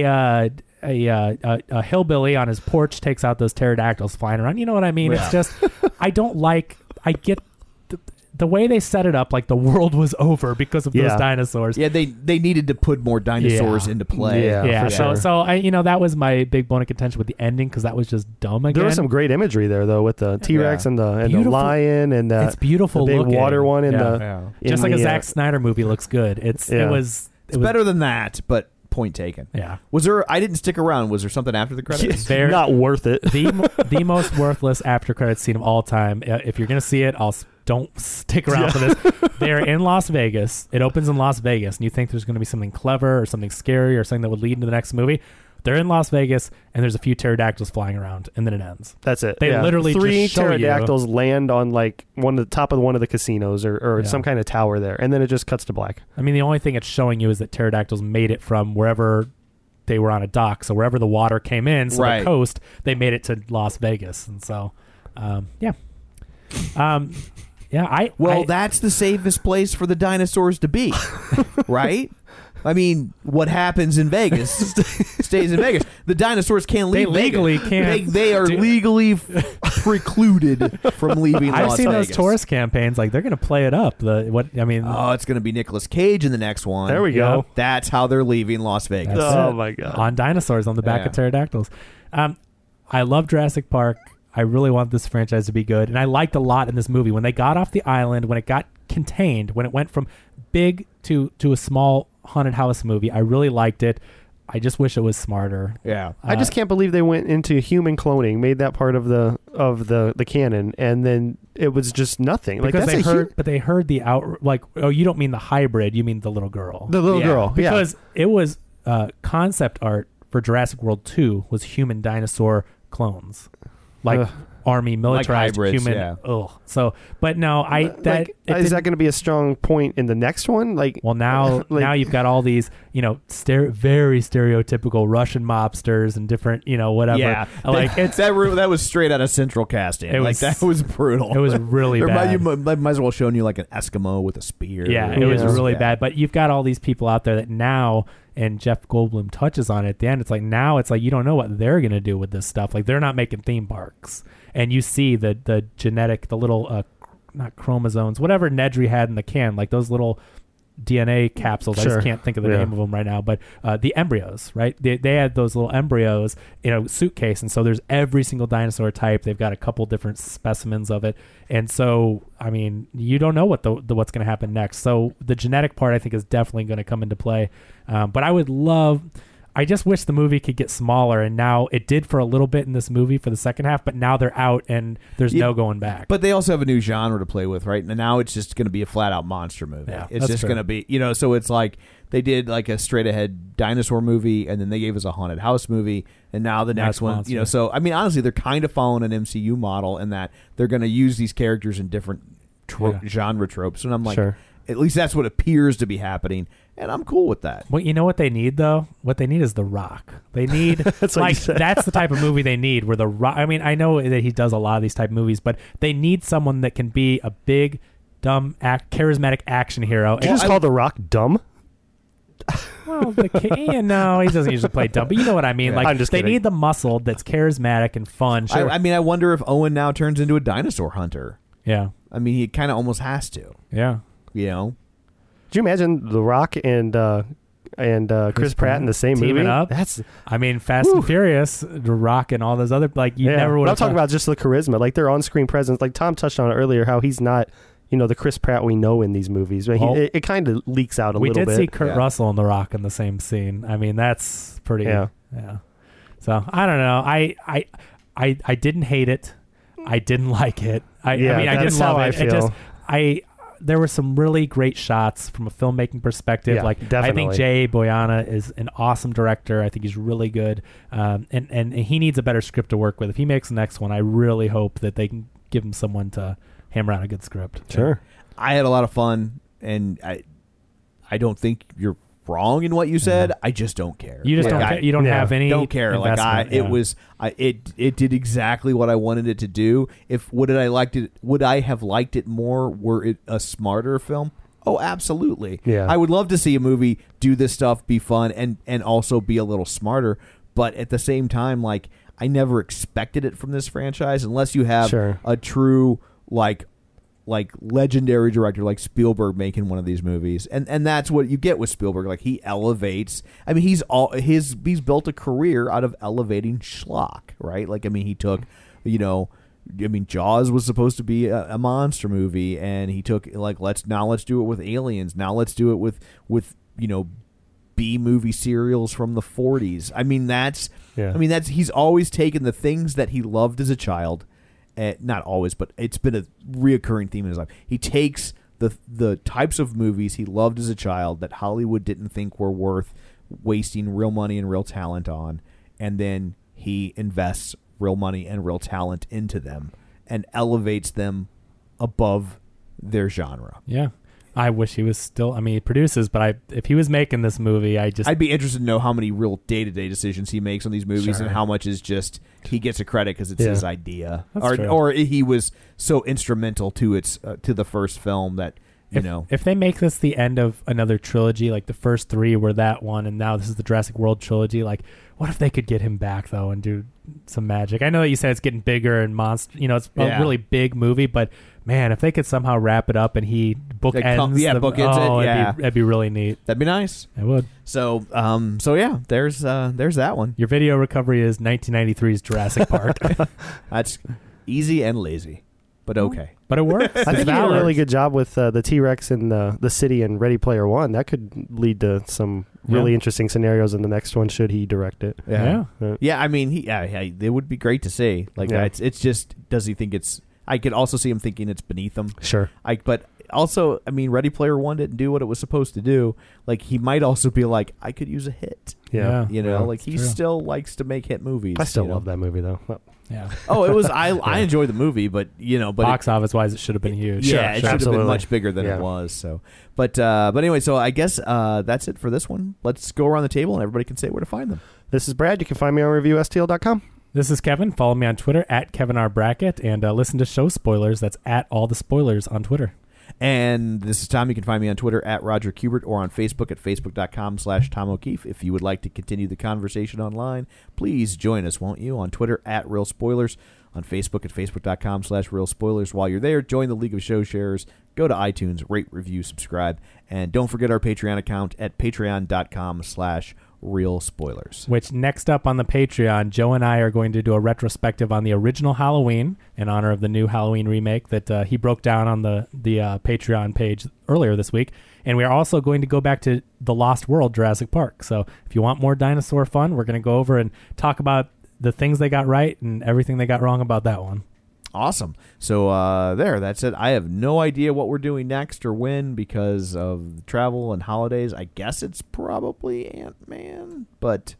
a hillbilly on his porch takes out those pterodactyls flying around. You know what I mean? It's just, I get the way they set it up, like the world was over because of those dinosaurs. Yeah, they needed to put more dinosaurs into play. Yeah. Sure. So I, that was my big bone of contention with the ending because that was just dumb again. There was some great imagery there though with the T-Rex and the lion and it's beautiful. The big looking. water one just like a Zack Snyder movie looks good. It was better than that, but. Point taken. Yeah. Was there? I didn't stick around. Was there something after the credits? Not worth it. The most worthless after credits scene of all time. If you're gonna see it, don't stick around for this. They're in Las Vegas. It opens in Las Vegas, and you think there's gonna be something clever or something scary or something that would lead into the next movie. They're in Las Vegas, and there's a few pterodactyls flying around, and then it ends. That's it. They literally 3 just show pterodactyls land on like the top of one of the casinos or some kind of tower there, and then it just cuts to black. I mean, the only thing it's showing you is that pterodactyls made it from wherever they were on a dock, so wherever the water came in, so the coast, they made it to Las Vegas, and so, that's the safest place for the dinosaurs to be, right? I mean, what happens in Vegas stays in Vegas. The dinosaurs can't leave. They legally can't. They are legally precluded from leaving Las Vegas. I've seen those tourist campaigns. Like, they're going to play it up. It's going to be Nicolas Cage in the next one. There we go. That's how they're leaving Las Vegas. My God. On dinosaurs on the back of pterodactyls. I love Jurassic Park. I really want this franchise to be good. And I liked a lot in this movie. When they got off the island, when it got contained, when it went from big to a small haunted house movie, I really liked it. I just wish it was smarter. Yeah. I just can't believe they went into human cloning, made that part of the canon, and then it was just nothing. Because they heard the you don't mean the hybrid, you mean the little girl. The little girl. Because it was concept art for Jurassic World 2 was human dinosaur clones. Like army militarized like hybrids, human. So, but no, is that going to be a strong point in the next one? Now you've got all these, very stereotypical Russian mobsters and different, whatever. Yeah, that was straight out of Central Casting. That was brutal. It was really bad. You might as well shown you like an Eskimo with a spear. Yeah, it was really bad. But you've got all these people out there that now. And Jeff Goldblum touches on it at the end. It's like you don't know what they're going to do with this stuff. Like, they're not making theme parks. And you see the genetic, the little, not chromosomes, whatever Nedry had in the can, like those little DNA capsules. Sure. I just can't think of the name of them right now. But the embryos, right? They had those little embryos in a suitcase. And so there's every single dinosaur type. They've got a couple different specimens of it. And so, I mean, you don't know what's going to happen next. So the genetic part, I think, is definitely going to come into play. But I just wish the movie could get smaller, and now it did for a little bit in this movie for the second half, but now they're out and there's no going back. But they also have a new genre to play with, right? And now it's just going to be a flat-out monster movie. Yeah, it's just going to be, so it's like they did like a straight-ahead dinosaur movie, and then they gave us a haunted house movie, and now the next one, monster. So, I mean, honestly, they're kind of following an MCU model in that they're going to use these characters in different genre tropes. And I'm like, at least that's what appears to be happening. And I'm cool with that. Well, you know what they need, though? What they need is The Rock. They need, that's the type of movie they need, where The Rock, I mean, I know that he does a lot of these type of movies, but they need someone that can be a big, dumb, charismatic action hero. Did you just call The Rock dumb? Well, no, he doesn't usually play dumb, but you know what I mean. Like, I'm just they kidding. need the muscle that's charismatic and fun. Sure. I mean, I wonder if Owen now turns into a dinosaur hunter. Yeah. I mean, he kind of almost has to. Yeah. Could you imagine The Rock and Chris Pratt in the same teaming movie? Up? Fast and Furious, The Rock and all those other, never would have. I'm talking about just the charisma, like their on-screen presence. Like Tom touched on it earlier, how he's not, the Chris Pratt we know in these movies. It kind of leaks out a little bit. We did see Kurt Russell and The Rock in the same scene. I mean, that's pretty. Yeah. So I don't know. I didn't hate it. I didn't like it. I didn't love it. I feel. There were some really great shots from a filmmaking perspective. Definitely. I think Jay Boyana is an awesome director. I think he's really good. And he needs a better script to work with. If he makes the next one, I really hope that they can give him someone to hammer out a good script. Sure. I had a lot of fun, and I don't think you're wrong in what you said. I just don't care. You just don't care. You don't have any. Don't care. It did exactly what I wanted it to do. Would I have liked it more were it a smarter film? Oh, absolutely. Yeah. I would love to see a movie do this stuff, be fun, and also be a little smarter. But at the same time, like, I never expected it from this franchise unless you have a true like legendary director like Spielberg making one of these movies, and that's what you get with Spielberg. Like, he elevates. I mean, he's built a career out of elevating schlock, right? Like, I mean, he took, Jaws was supposed to be a monster movie, and he took let's do it with Aliens. Now let's do it with B movie serials from the 40s. I mean, he's always taken the things that he loved as a child. Not always, but it's been a reoccurring theme in his life. He takes the types of movies he loved as a child that Hollywood didn't think were worth wasting real money and real talent on, and then he invests real money and real talent into them and elevates them above their genre. Yeah. I wish he was still. I mean, he produces, but if he was making this movie, I'd be interested to know how many real day-to-day decisions he makes on these movies, and how much is just he gets a credit because it's his idea, or he was so instrumental to the first film that if they make this the end of another trilogy, like the first 3 were that one, and now this is the Jurassic World trilogy. Like, what if they could get him back though and do some magic? I know that you said it's getting bigger and monster. It's a really big movie, but man, if they could somehow wrap it up and he bookends it, it'd be really neat. That'd be nice. It would. So yeah, there's that one. Your video recovery is 1993's Jurassic Park. That's easy and lazy, but okay. But it works. I think he did a really good job with the T-Rex in the city and Ready Player One. That could lead to some really interesting scenarios in the next one should he direct it. Yeah. I mean, it would be great to see. Like, it's just, does he think it's? I could also see him thinking it's beneath him. Sure. But also, I mean, Ready Player One didn't do what it was supposed to do. Like, he might also be like, I could use a hit. Yeah. Like he still likes to make hit movies. I still love that movie though. Yeah. Oh, it was. I enjoyed the movie, but box office wise, it should have been huge. Yeah, it should have been much bigger than it was. So, but anyway, so I guess that's it for this one. Let's go around the table and everybody can say where to find them. This is Brad. You can find me on reviewstl.com. This is Kevin. Follow me on Twitter at KevinRBrackett and listen to Show Spoilers. That's at All the Spoilers on Twitter. And this is Tom. You can find me on Twitter at Roger Kubert or on Facebook at facebook.com/Tom O'Keefe. If you would like to continue the conversation online, please join us, won't you? On Twitter at Real Spoilers, on Facebook at facebook.com/Real Spoilers. While you're there, join the League of Show Sharers. Go to iTunes, rate, review, subscribe. And don't forget our Patreon account at patreon.com/Real Spoilers. Which next up on the Patreon, Joe and I are going to do a retrospective on the original Halloween in honor of the new Halloween remake that he broke down on the Patreon page earlier this week. And we are also going to go back to The Lost World, Jurassic Park. So if you want more dinosaur fun, we're going to go over and talk about the things they got right and everything they got wrong about that one. Awesome. So that's it. I have no idea what we're doing next or when because of travel and holidays. I guess it's probably Ant-Man, but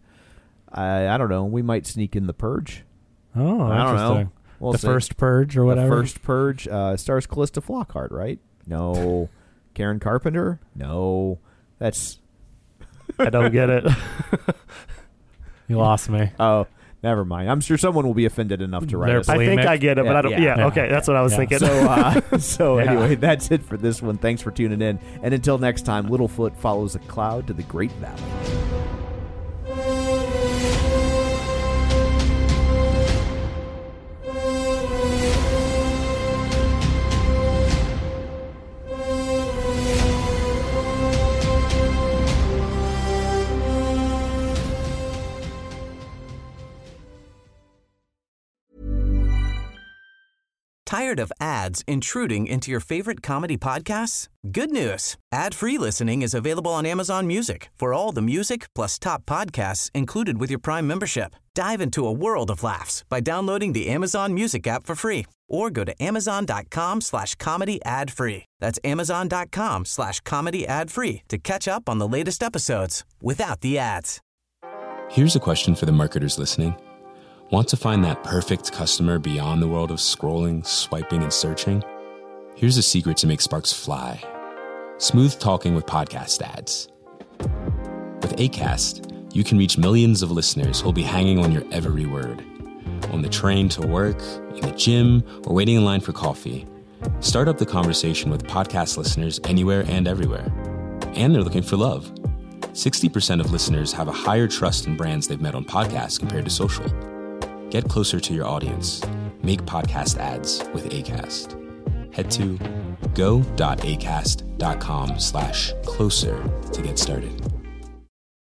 I don't know. We might sneak in The Purge. Oh, I don't know. We'll the see. First Purge or whatever. The First Purge stars Callista Flockhart, right? No. Karen Carpenter? No. That's... I don't get it. You lost me. Oh. Never mind. I'm sure someone will be offended enough to write us. I think I get it, but I don't. Yeah, okay, that's what I was thinking. So anyway, that's it for this one. Thanks for tuning in. And until next time, Littlefoot follows a cloud to the Great Valley. Tired of ads intruding into your favorite comedy podcasts? Good news. Ad-free listening is available on Amazon Music for all the music plus top podcasts included with your Prime membership. Dive into a world of laughs by downloading the Amazon Music app for free or go to amazon.com/comedy ad-free. That's amazon.com/comedy ad-free to catch up on the latest episodes without the ads. Here's a question for the marketers listening. Want to find that perfect customer beyond the world of scrolling, swiping, and searching? Here's a secret to make sparks fly. Smooth talking with podcast ads. With Acast, you can reach millions of listeners who'll be hanging on your every word. On the train to work, in the gym, or waiting in line for coffee. Start up the conversation with podcast listeners anywhere and everywhere. And they're looking for love. 60% of listeners have a higher trust in brands they've met on podcasts compared to social. Get closer to your audience. Make podcast ads with Acast. Head to go.acast.com/closer to get started.